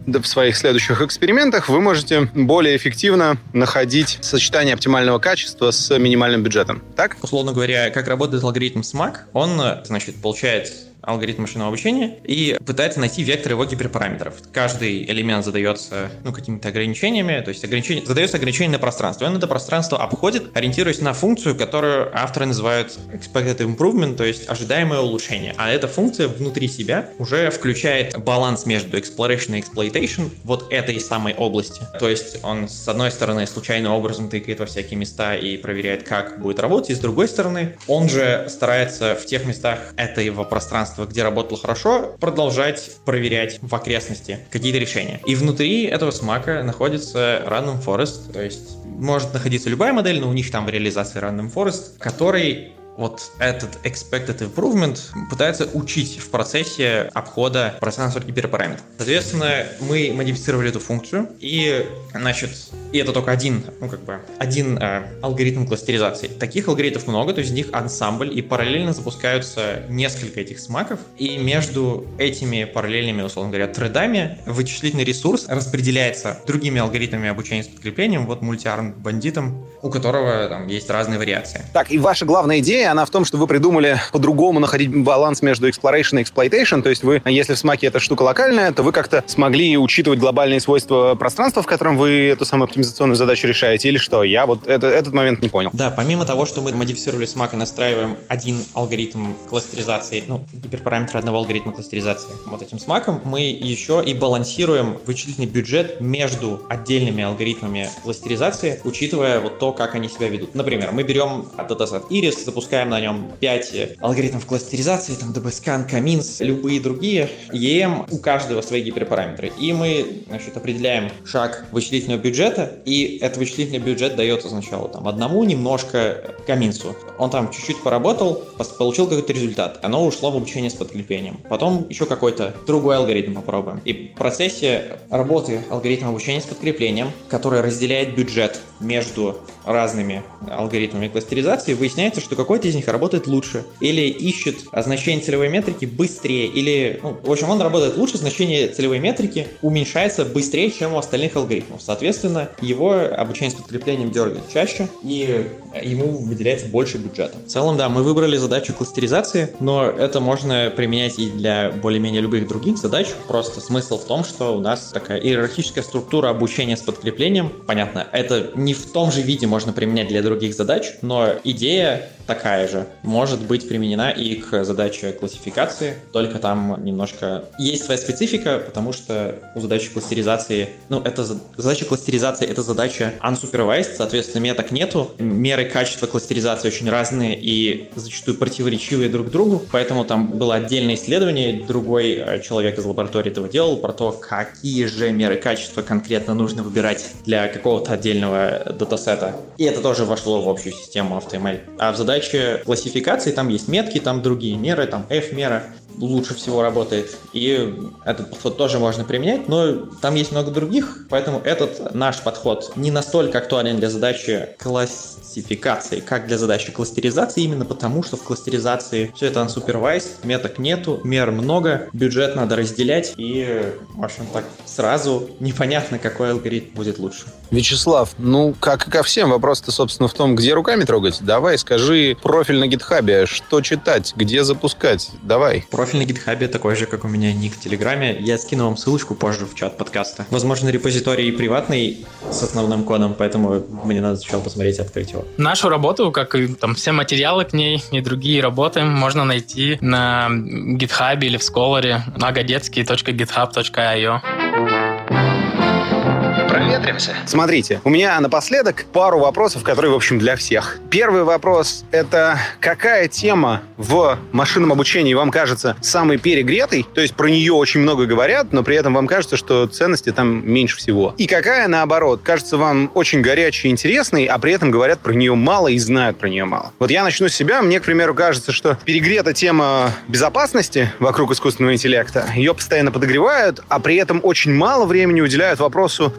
в своих следующих экспериментах вы можете более эффективно находить сочетание оптимального качества с минимальным бюджетом. Так? Условно говоря, как работает алгоритм смак, он, значит, получает алгоритм машинного обучения и пытается найти вектор его гиперпараметров. Каждый элемент задается ну, какими-то ограничениями, то есть ограничение, задается ограничение на пространство. И он это пространство обходит, ориентируясь на функцию, которую авторы называют expected improvement, то есть ожидаемое улучшение. А эта функция внутри себя уже включает баланс между exploration и exploitation вот этой самой области. То есть он, с одной стороны, случайным образом тыкает во всякие места и проверяет, как будет работать, и с другой стороны, он же старается в тех местах этого пространства, где работало хорошо, продолжать проверять в окрестности какие-то решения. И внутри этого смака находится Random Forest, то есть может находиться любая модель, но у них там в реализации Random Forest, который вот этот expected improvement пытается учить в процессе обхода пространства гиперпараметров. Соответственно, мы модифицировали эту функцию, и, значит, и это только один, ну, как бы, один э, алгоритм кластеризации. Таких алгоритмов много, то есть из них ансамбль, и параллельно запускаются несколько этих смаков, и между этими параллельными, условно говоря, тредами вычислительный ресурс распределяется другими алгоритмами обучения с подкреплением, вот мультиарм бандитом, у которого там есть разные вариации. Так, и ваша главная идея, она в том, что вы придумали по-другому находить баланс между exploration и exploitation, то есть вы, если в смаке эта штука локальная, то вы как-то смогли учитывать глобальные свойства пространства, в котором вы эту самую оптимизационную задачу решаете, или что? Я вот это, этот момент не понял. Да, помимо того, что мы модифицировали смак и настраиваем один алгоритм кластеризации, ну, гиперпараметр одного алгоритма кластеризации вот этим смаком, мы еще и балансируем вычислительный бюджет между отдельными алгоритмами кластеризации, учитывая вот то, как они себя ведут. Например, мы берем датасет Iris, запускаем на нем пять алгоритмов кластеризации, там ди би скан, Каминс, любые другие, и эм, у каждого свои гиперпараметры. И мы, значит, определяем шаг вычислительного бюджета, и этот вычислительный бюджет дается сначала там одному, немножко Каминсу. Он там чуть-чуть поработал, получил какой-то результат, оно ушло в обучение с подкреплением. Потом еще какой-то другой алгоритм попробуем. И в процессе работы алгоритма обучения с подкреплением, который разделяет бюджет между разными алгоритмами кластеризации, выясняется, что какой-то из них работает лучше, или ищет значение целевой метрики быстрее, или, ну, в общем, он работает лучше, значение целевой метрики уменьшается быстрее, чем у остальных алгоритмов. Соответственно, его обучение с подкреплением дергает чаще, и ему выделяется больше бюджета. В целом, да, мы выбрали задачу кластеризации, но это можно применять и для более-менее любых других задач. Просто смысл в том, что у нас такая иерархическая структура обучения с подкреплением. Понятно, это не в том же виде можно применять для других задач, но идея такая же может быть применена и к задаче классификации, только там немножко есть своя специфика, потому что у задачи кластеризации, ну, это задача кластеризации, это задача unsupervised, соответственно, меток нету, меры качества кластеризации очень разные и зачастую противоречивые друг другу, поэтому там было отдельное исследование, другой человек из лаборатории этого делал, про то, какие же меры качества конкретно нужно выбирать для какого-то отдельного датасета. И это тоже вошло в общую систему AutoML. А в задаче классификации там есть метки, там другие меры, там F-мера лучше всего работает. И этот подход тоже можно применять, но там есть много других, поэтому этот наш подход не настолько актуален для задачи классификации, как для задачи кластеризации, именно потому, что в кластеризации все это unsupervised, меток нету, мер много, бюджет надо разделять, и, в общем, так сразу непонятно, какой алгоритм будет лучше. Вячеслав, ну, как и ко всем, вопрос-то, собственно, в том, где руками трогать. Давай, скажи профиль на гитхабе, что читать, где запускать, давай. Профиль на гитхабе такой же, как у меня ник в Телеграме. Я скину вам ссылочку позже в чат подкаста. Возможно, репозиторий приватный с основным кодом, поэтому мне надо сначала посмотреть и открыть его. Нашу работу, как и там все материалы к ней и другие работы, можно найти на гитхабе или в Scholar аgadetsky точка гитхаб точка ай о. Проветримся. Смотрите, у меня напоследок пару вопросов, которые, в общем, для всех. Первый вопрос — это какая тема в машинном обучении вам кажется самой перегретой? То есть про нее очень много говорят, но при этом вам кажется, что ценности там меньше всего. И какая, наоборот, кажется вам очень горячей и интересной, а при этом говорят про нее мало и знают про нее мало? Вот я начну с себя. Мне, к примеру, кажется, что перегрета тема безопасности вокруг искусственного интеллекта. Ее постоянно подогревают, а при этом очень мало времени уделяют вопросу, как задать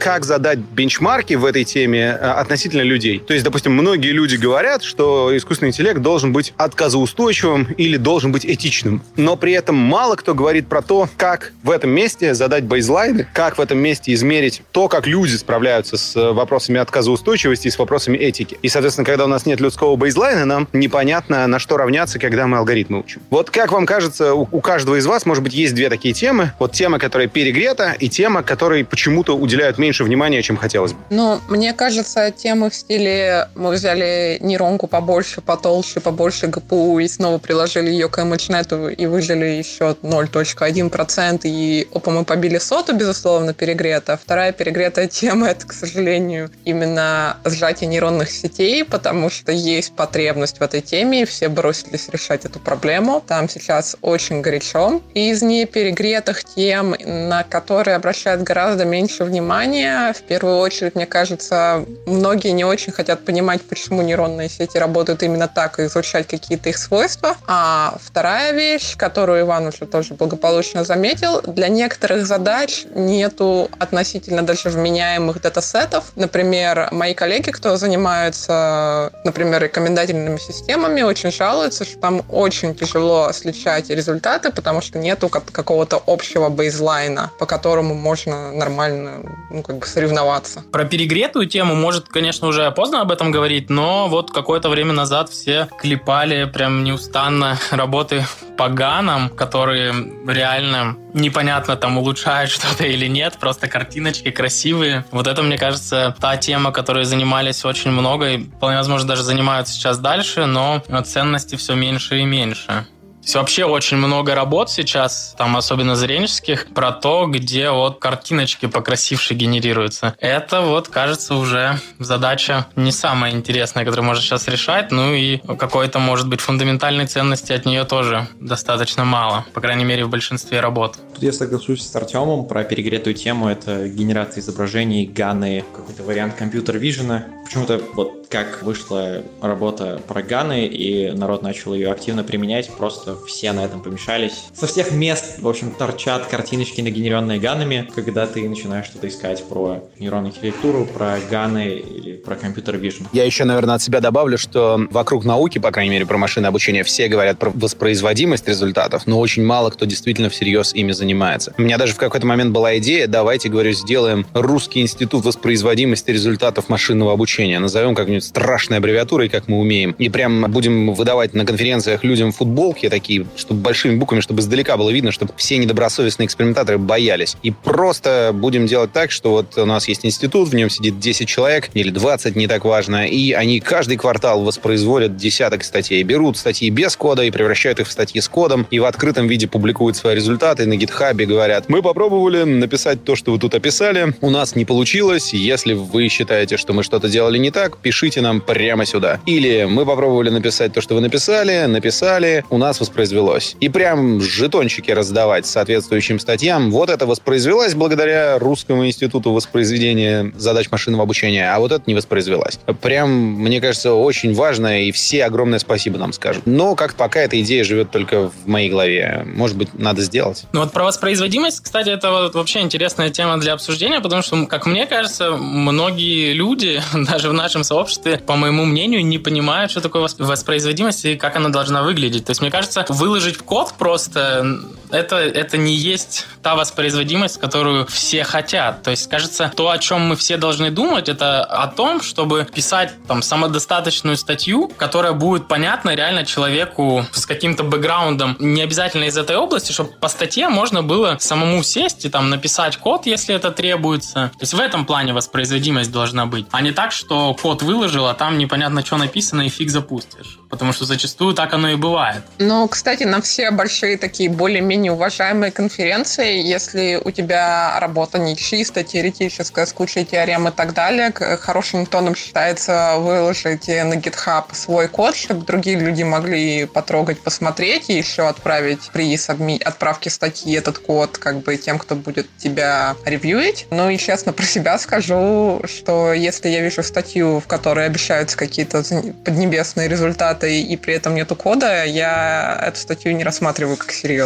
задать бенчмарки в этой теме относительно людей. То есть, допустим, многие люди говорят, что искусственный интеллект должен быть отказоустойчивым или должен быть этичным. Но при этом мало кто говорит про то, как в этом месте задать бейзлайны, как в этом месте измерить то, как люди справляются с вопросами отказоустойчивости и с вопросами этики. И, соответственно, когда у нас нет людского бейзлайна, нам непонятно, на что равняться, когда мы алгоритмы учим. Вот как вам кажется, у, у каждого из вас, может быть, есть две такие темы. Вот тема, которая перегрета, и тема, которой почему-то уделяют меньше внимания, чем хотелось бы. Ну, мне кажется, темы в стиле мы взяли нейронку побольше, потолще, побольше ГПУ и снова приложили ее к ImageNet и выжили еще ноль целых один процент, и опа, мы побили соту, безусловно, перегрета. Вторая перегретая тема — это, к сожалению, именно сжатие нейронных сетей, потому что есть потребность в этой теме, и все бросились решать эту проблему. Там сейчас очень горячо. И из неперегретых тем, на которые обращают гораздо меньше внимания, в первую очередь, мне кажется, многие не очень хотят понимать, почему нейронные сети работают именно так, и изучать какие-то их свойства. А вторая вещь, которую Иван уже тоже благополучно заметил, для некоторых задач нету относительно даже вменяемых датасетов. Например, мои коллеги, кто занимаются, например, рекомендательными системами, очень жалуются, что там очень тяжело сличать результаты, потому что нету какого-то общего бейзлайна, по которому можно нормально, ну, как бы соревноваться. Про перегретую тему, может, конечно, уже поздно об этом говорить, но вот какое-то время назад все клепали прям неустанно работы по ганам, которые реально непонятно, там улучшают что-то или нет, просто картиночки красивые. Вот это, мне кажется, та тема, которой занимались очень много и, вполне возможно, даже занимаются сейчас дальше, но ценности все меньше и меньше. То есть вообще очень много работ сейчас, там особенно зренческих, про то, где вот картиночки покрасивше генерируются. Это вот, кажется, уже задача не самая интересная, которую можно сейчас решать, ну и какой-то, может быть, фундаментальной ценности от нее тоже достаточно мало, по крайней мере, в большинстве работ. Тут я соглашусь с Артемом про перегретую тему, это генерация изображений, ганы, какой-то вариант компьютер-вижена. Почему-то вот как вышла работа про ганы, и народ начал ее активно применять, просто все на этом помешались. Со всех мест, в общем, торчат картиночки, нагенеренные ганами, когда ты начинаешь что-то искать про нейронную архитектуру, про ганы или про компьютер-вижн. Я еще, наверное, от себя добавлю, что вокруг науки, по крайней мере, про машинное обучение, все говорят про воспроизводимость результатов, но очень мало кто действительно всерьез ими занимается. У меня даже в какой-то момент была идея, давайте, говорю, сделаем Русский институт воспроизводимости результатов машинного обучения. Назовем как-нибудь страшной аббревиатурой, как мы умеем. И прям будем выдавать на конференциях людям футболки такие, чтобы большими буквами, чтобы издалека было видно, чтобы все недобросовестные экспериментаторы боялись. И просто будем делать так, что вот у нас есть институт, в нем сидит десять человек, или двадцать, не так важно, и они каждый квартал воспроизводят десяток статей. Берут статьи без кода и превращают их в статьи с кодом, и в открытом виде публикуют свои результаты на гитхабе, говорят, мы попробовали написать то, что вы тут описали, у нас не получилось, если вы считаете, что мы что-то делали не так, пишите нам прямо сюда. Или мы попробовали написать то, что вы написали, написали, у нас воспроизвелось. И прям жетончики раздавать соответствующим статьям. Вот это воспроизвелось благодаря Русскому институту воспроизведения задач машинного обучения, а вот это не воспроизвелось. Прям, мне кажется, очень важно, и все огромное спасибо нам скажут. Но как пока эта идея живет только в моей голове. Может быть, надо сделать. Ну вот про воспроизводимость, кстати, это вот вообще интересная тема для обсуждения, потому что, как мне кажется, многие люди, даже в нашем сообществе, по моему мнению, не понимают, что такое воспроизводимость и как она должна выглядеть. То есть, мне кажется, выложить в код просто это, это не есть та воспроизводимость, которую все хотят. То есть, кажется, то, о чем мы все должны думать, это о том, чтобы писать там самодостаточную статью, которая будет понятна реально человеку с каким-то бэкграундом, не обязательно из этой области, чтобы по статье можно было самому сесть и там написать код, если это требуется. То есть в этом плане воспроизводимость должна быть. А не так, что код выложил, а там непонятно, что написано, и фиг запустишь. Потому что зачастую так оно и бывает. Ну, кстати, на все большие такие более-менее уважаемые конференции, если у тебя работа не чисто теоретическая, с кучей теорем и так далее, хорошим тоном считается выложить на GitHub свой код, чтобы другие люди могли потрогать, посмотреть и еще отправить при сабми- отправке статьи этот код как бы тем, кто будет тебя ревьюить. Ну и честно про себя скажу, что если я вижу статью, в которой обещаются какие-то поднебесные результаты, и при этом нету кода, я эту статью не рассматриваю как серьезную.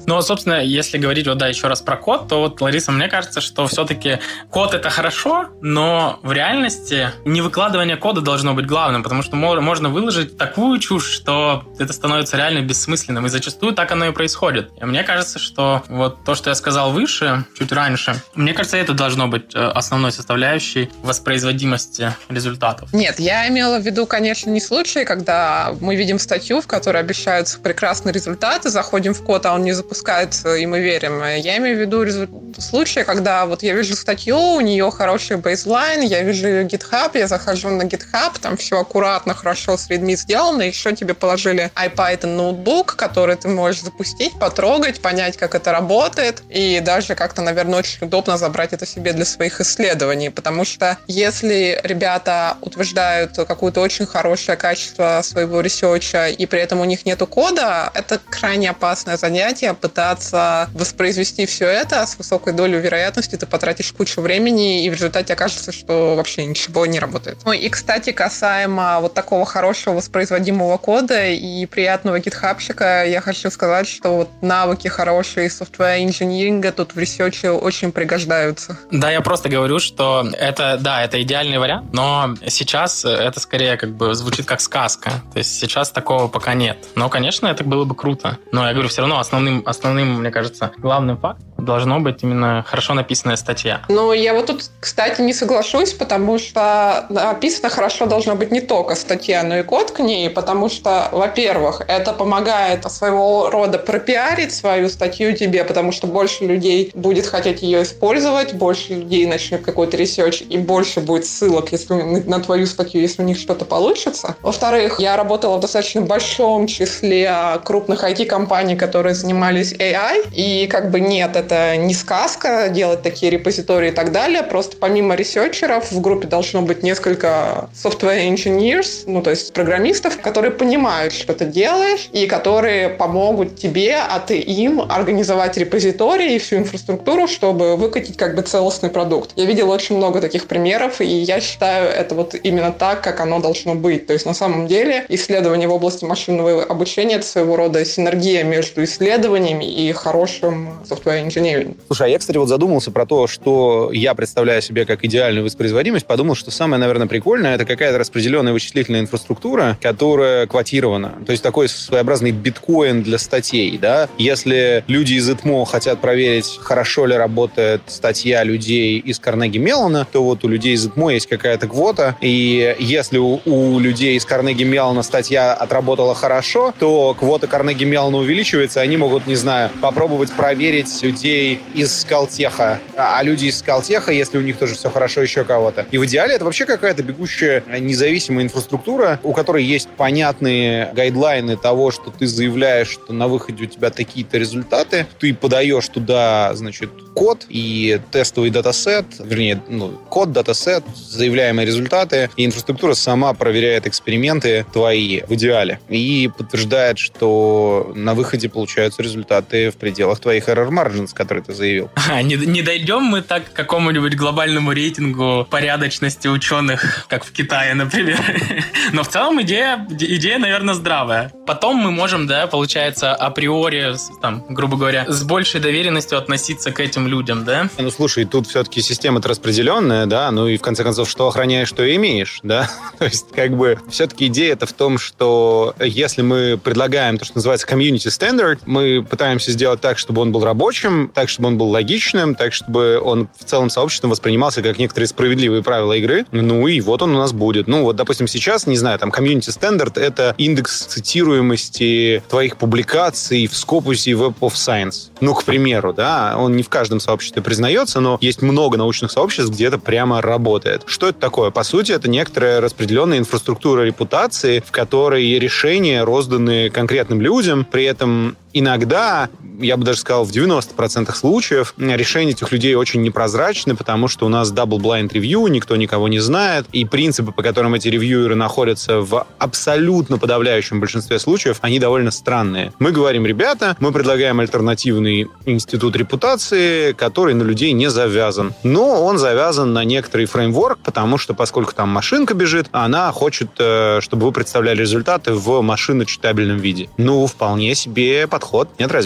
Но, собственно, если говорить вот, да, еще раз про код, то вот, Лариса, мне кажется, что все-таки код — это хорошо, но в реальности не выкладывание кода должно быть главным, потому что можно выложить такую чушь, что это становится реально бессмысленным, и зачастую так оно и происходит. И мне кажется, что вот то, что я сказал выше, чуть раньше, мне кажется, это должно быть основной составляющей воспроизводимости результатов. Нет, я имела в виду, конечно, не случаи, когда мы видим статью, в которой обещаются прекрасные результаты, заходим в код, а он не запускается, и мы верим. Я имею в виду результ... случаи, когда вот я вижу статью, у нее хороший бейзлайн, я вижу GitHub, я захожу на GitHub, там все аккуратно, хорошо с readme сделано, еще тебе положили IPython ноутбук, который ты можешь запустить, потрогать, понять, как это работает, и даже как-то, наверное, очень удобно забрать это себе для своих исследований, потому что если ребята утверждают какое-то очень хорошее качество своего ресерча, и при этом у них нету кода, это крайне опасное занятие, пытаться воспроизвести все это с высокой долей вероятности, ты потратишь кучу времени, и в результате окажется, что вообще ничего не работает. Ну и, кстати, касаемо вот такого хорошего воспроизводимого кода и приятного гитхабщика, я хочу сказать, что вот навыки хорошие софтвер-инжиниринга тут в ресерче очень пригождаются. Да, я просто говорю, что это, да, это идеальный вариант, но сейчас это скорее как бы звучит как сказка. То есть сейчас такого пока нет. Но, конечно, это было бы круто. Но я говорю, все равно основным, основным, мне кажется, главным фактом должно быть именно хорошо написанная статья. Ну, я вот тут, кстати, не соглашусь, потому что написано хорошо должно быть не только статья, но и код к ней, потому что, во-первых, это помогает своего рода пропиарить свою статью тебе, потому что больше людей будет хотеть ее использовать, больше людей начнет какой-то ресерч, и больше будет ссылок если, на твою статью, если у них что-то получится. Во-вторых, я работала в достаточно большом числе крупных ай ти-компаний, которые занимались эй ай, и как бы нет, это не сказка делать такие репозитории и так далее, просто помимо ресерчеров в группе должно быть несколько software engineers, ну то есть программистов, которые понимают, что ты делаешь, и которые помогут тебе, а ты им организовать репозитории и всю инфраструктуру, чтобы выкатить как бы целостный продукт. Я видела очень много таких примеров, и я считаю, это вот именно так, как оно должно быть. То есть на самом деле исследование в области машинного обучения — это своего рода синергия между исследованиями и хорошим software-инженерингом. Слушай, а я, кстати, вот задумался про то, что я представляю себе как идеальную воспроизводимость, подумал, что самое, наверное, прикольное — это какая-то распределенная вычислительная инфраструктура, которая квотирована. То есть такой своеобразный биткоин для статей, да? Если люди из ИТМО хотят проверить, хорошо ли работает статья людей из Карнеги Меллона, то вот у людей из ИТМО есть какая-то квота, и если у, у людей из Карнеги Меллона статья отработала хорошо, то квота Карнеги Меллона увеличивается, они могут, не знаю, попробовать проверить людей из Скалтеха, а люди из Скалтеха, если у них тоже все хорошо, еще кого-то. И в идеале это вообще какая-то бегущая независимая инфраструктура, у которой есть понятные гайдлайны того, что ты заявляешь, что на выходе у тебя такие-то результаты, ты подаешь туда, значит, код и тестовый датасет, вернее, ну, код, датасет, заявляемые результаты, и инфраструктура сама проверяет эксперименты твои в идеале и подтверждает, что на выходе получаются результаты в пределах твоих error margins, которые ты заявил. А, не, не дойдем мы так к какому-нибудь глобальному рейтингу порядочности ученых, как в Китае, например. Но в целом идея, идея, наверное, здравая. Потом мы можем, да, получается, априори, там, грубо говоря, с большей доверенностью относиться к этим людям, да? Ну, слушай, тут все-таки система-то распределенная, да, ну и в конце концов, что охраняешь, то и имеешь, да? То есть, как бы, все-таки идея-то в том, что если мы предлагаем то, что называется community standard, мы пытаемся сделать так, чтобы он был рабочим, так, чтобы он был логичным, так, чтобы он в целом сообществом воспринимался как некоторые справедливые правила игры. Ну и вот он у нас будет. Ну вот, допустим, сейчас, не знаю, там, community standard — это индекс цитируемости твоих публикаций в Scopus Web of Science. Ну, к примеру, да, он не в каждом сообществе признается, но есть много научных сообществ, где это прямо работает. Что это такое? По сути, это некоторая распределенная инфраструктура репутации, в которой решения розданы конкретным людям, при этом иногда, я бы даже сказал, в девяноста процентах случаев решения этих людей очень непрозрачны, потому что у нас double-blind review, никто никого не знает, и принципы, по которым эти ревьюеры находятся в абсолютно подавляющем большинстве случаев, они довольно странные. Мы говорим, ребята, мы предлагаем альтернативный институт репутации, который на людей не завязан. Но он завязан на некоторый фреймворк, потому что, поскольку там машинка бежит, она хочет, чтобы вы представляли результаты в машиночитабельном виде. Ну, вполне себе подход, нет разве? Ну,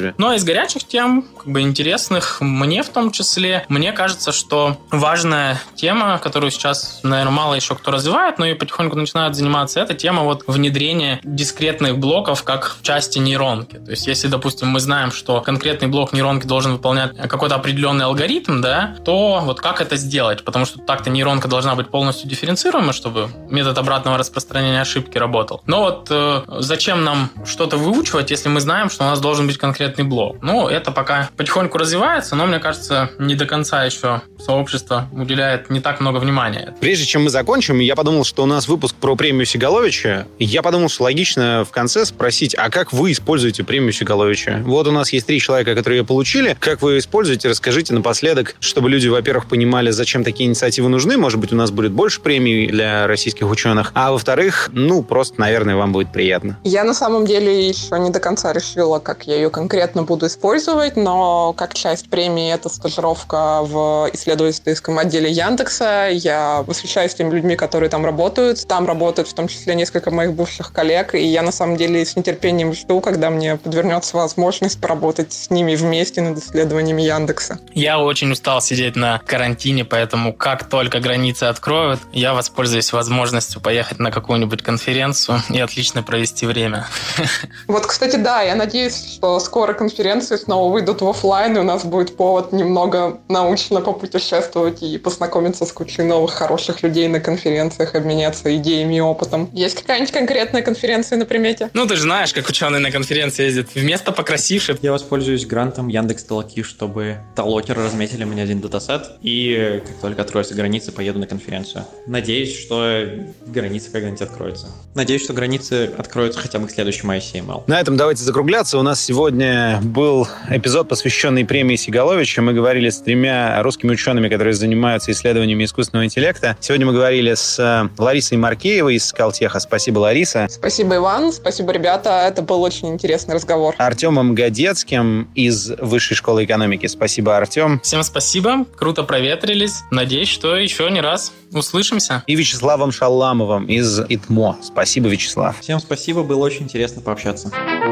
из горячих тем, как бы интересных мне в том числе, мне кажется, что важная тема, которую сейчас, наверное, мало еще кто развивает, но и потихоньку начинают заниматься, это тема вот внедрения дискретных блоков как в части нейронки. То есть, если, допустим, мы знаем, что конкретный блок нейронки должен выполнять какой-то определенный алгоритм, да, то вот как это сделать? Потому что так-то нейронка должна быть полностью дифференцируема, чтобы метод обратного распространения ошибки работал. Но вот э, зачем нам что-то выучивать, если мы знаем, что у нас должен быть конкретный блок? Ну, это пока потихоньку развивается, но, мне кажется, не до конца еще сообщество уделяет не так много внимания. Прежде чем мы закончим, я подумал, что у нас выпуск про премию Сигаловича. Я подумал, что логично в конце спросить, а как вы используете премию Сигаловича? Вот у нас есть три человека, которые ее получили. Как вы ее используете? Расскажите напоследок, чтобы люди, во-первых, понимали, зачем такие инициативы нужны. Может быть, у нас будет больше премий для российских ученых. А во-вторых, ну, просто, наверное, вам будет приятно. Я на самом деле еще не до конца решила, как я ее конкретно буду использовать, но как часть премии это стажировка в исследовательском отделе Яндекса. Я восхищаюсь теми людьми, которые там работают. Там работают в том числе несколько моих бывших коллег, и я на самом деле с нетерпением жду, когда мне подвернется возможность поработать с ними вместе над исследованиями Яндекса. Я очень устал сидеть на карантине, поэтому как только границы откроют, я воспользуюсь возможностью поехать на какую-нибудь конференцию и отлично провести время. Вот, кстати, да, я надеюсь, что скоро конференции снова выйдут в офлайн, и у нас будет повод немного научно попутешествовать и познакомиться с кучей новых хороших людей на конференциях, обменяться идеями и опытом. Есть какая-нибудь конкретная конференция на примете? Ну, ты же знаешь, как ученые на конференции ездят. Вместо покрасивше. Я воспользуюсь грантом Яндекс.Толоки, чтобы талокеры разметили мне один датасет, и как только откроются границы, поеду на конференцию. Надеюсь, что границы когда-нибудь откроются. Надеюсь, что границы откроются хотя бы к следующему ай си эм эл. На этом давайте закругляться. У нас сегодня был эпизод, посвященный премии Сигаловича. Мы говорили с тремя русскими учеными, которые занимаются исследованиями искусственного интеллекта. Сегодня мы говорили с Ларисой Маркеевой из Скалтеха. Спасибо, Лариса. Спасибо, Иван. Спасибо, ребята. Это был очень интересный разговор. Артемом Годецким из Высшей школы экономики. Спасибо, Артем. Всем спасибо. Круто проветрились. Надеюсь, что еще не раз услышимся. И Вячеславом Шаламовым из ИТМО. Спасибо, Вячеслав. Всем спасибо. Было очень интересно пообщаться.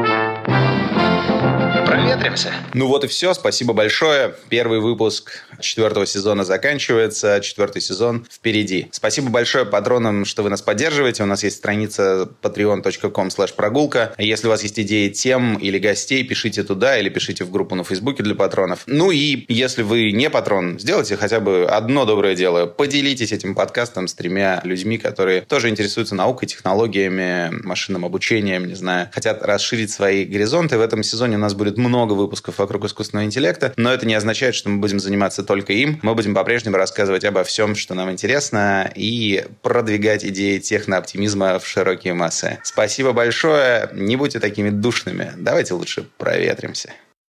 Проветримся. Ну вот и все. Спасибо большое. Первый выпуск четвертого сезона заканчивается. Четвертый сезон впереди. Спасибо большое патронам, что вы нас поддерживаете. У нас есть страница patreon точка com слэш прогулка. Если у вас есть идеи тем или гостей, пишите туда или пишите в группу на Фейсбуке для патронов. Ну и если вы не патрон, сделайте хотя бы одно доброе дело. Поделитесь этим подкастом с тремя людьми, которые тоже интересуются наукой, технологиями, машинным обучением, не знаю, хотят расширить свои горизонты. В этом сезоне у нас будет много выпусков вокруг искусственного интеллекта, но это не означает, что мы будем заниматься только им. Мы будем по-прежнему рассказывать обо всем, что нам интересно, и продвигать идеи технооптимизма в широкие массы. Спасибо большое. Не будьте такими душными. Давайте лучше проветримся.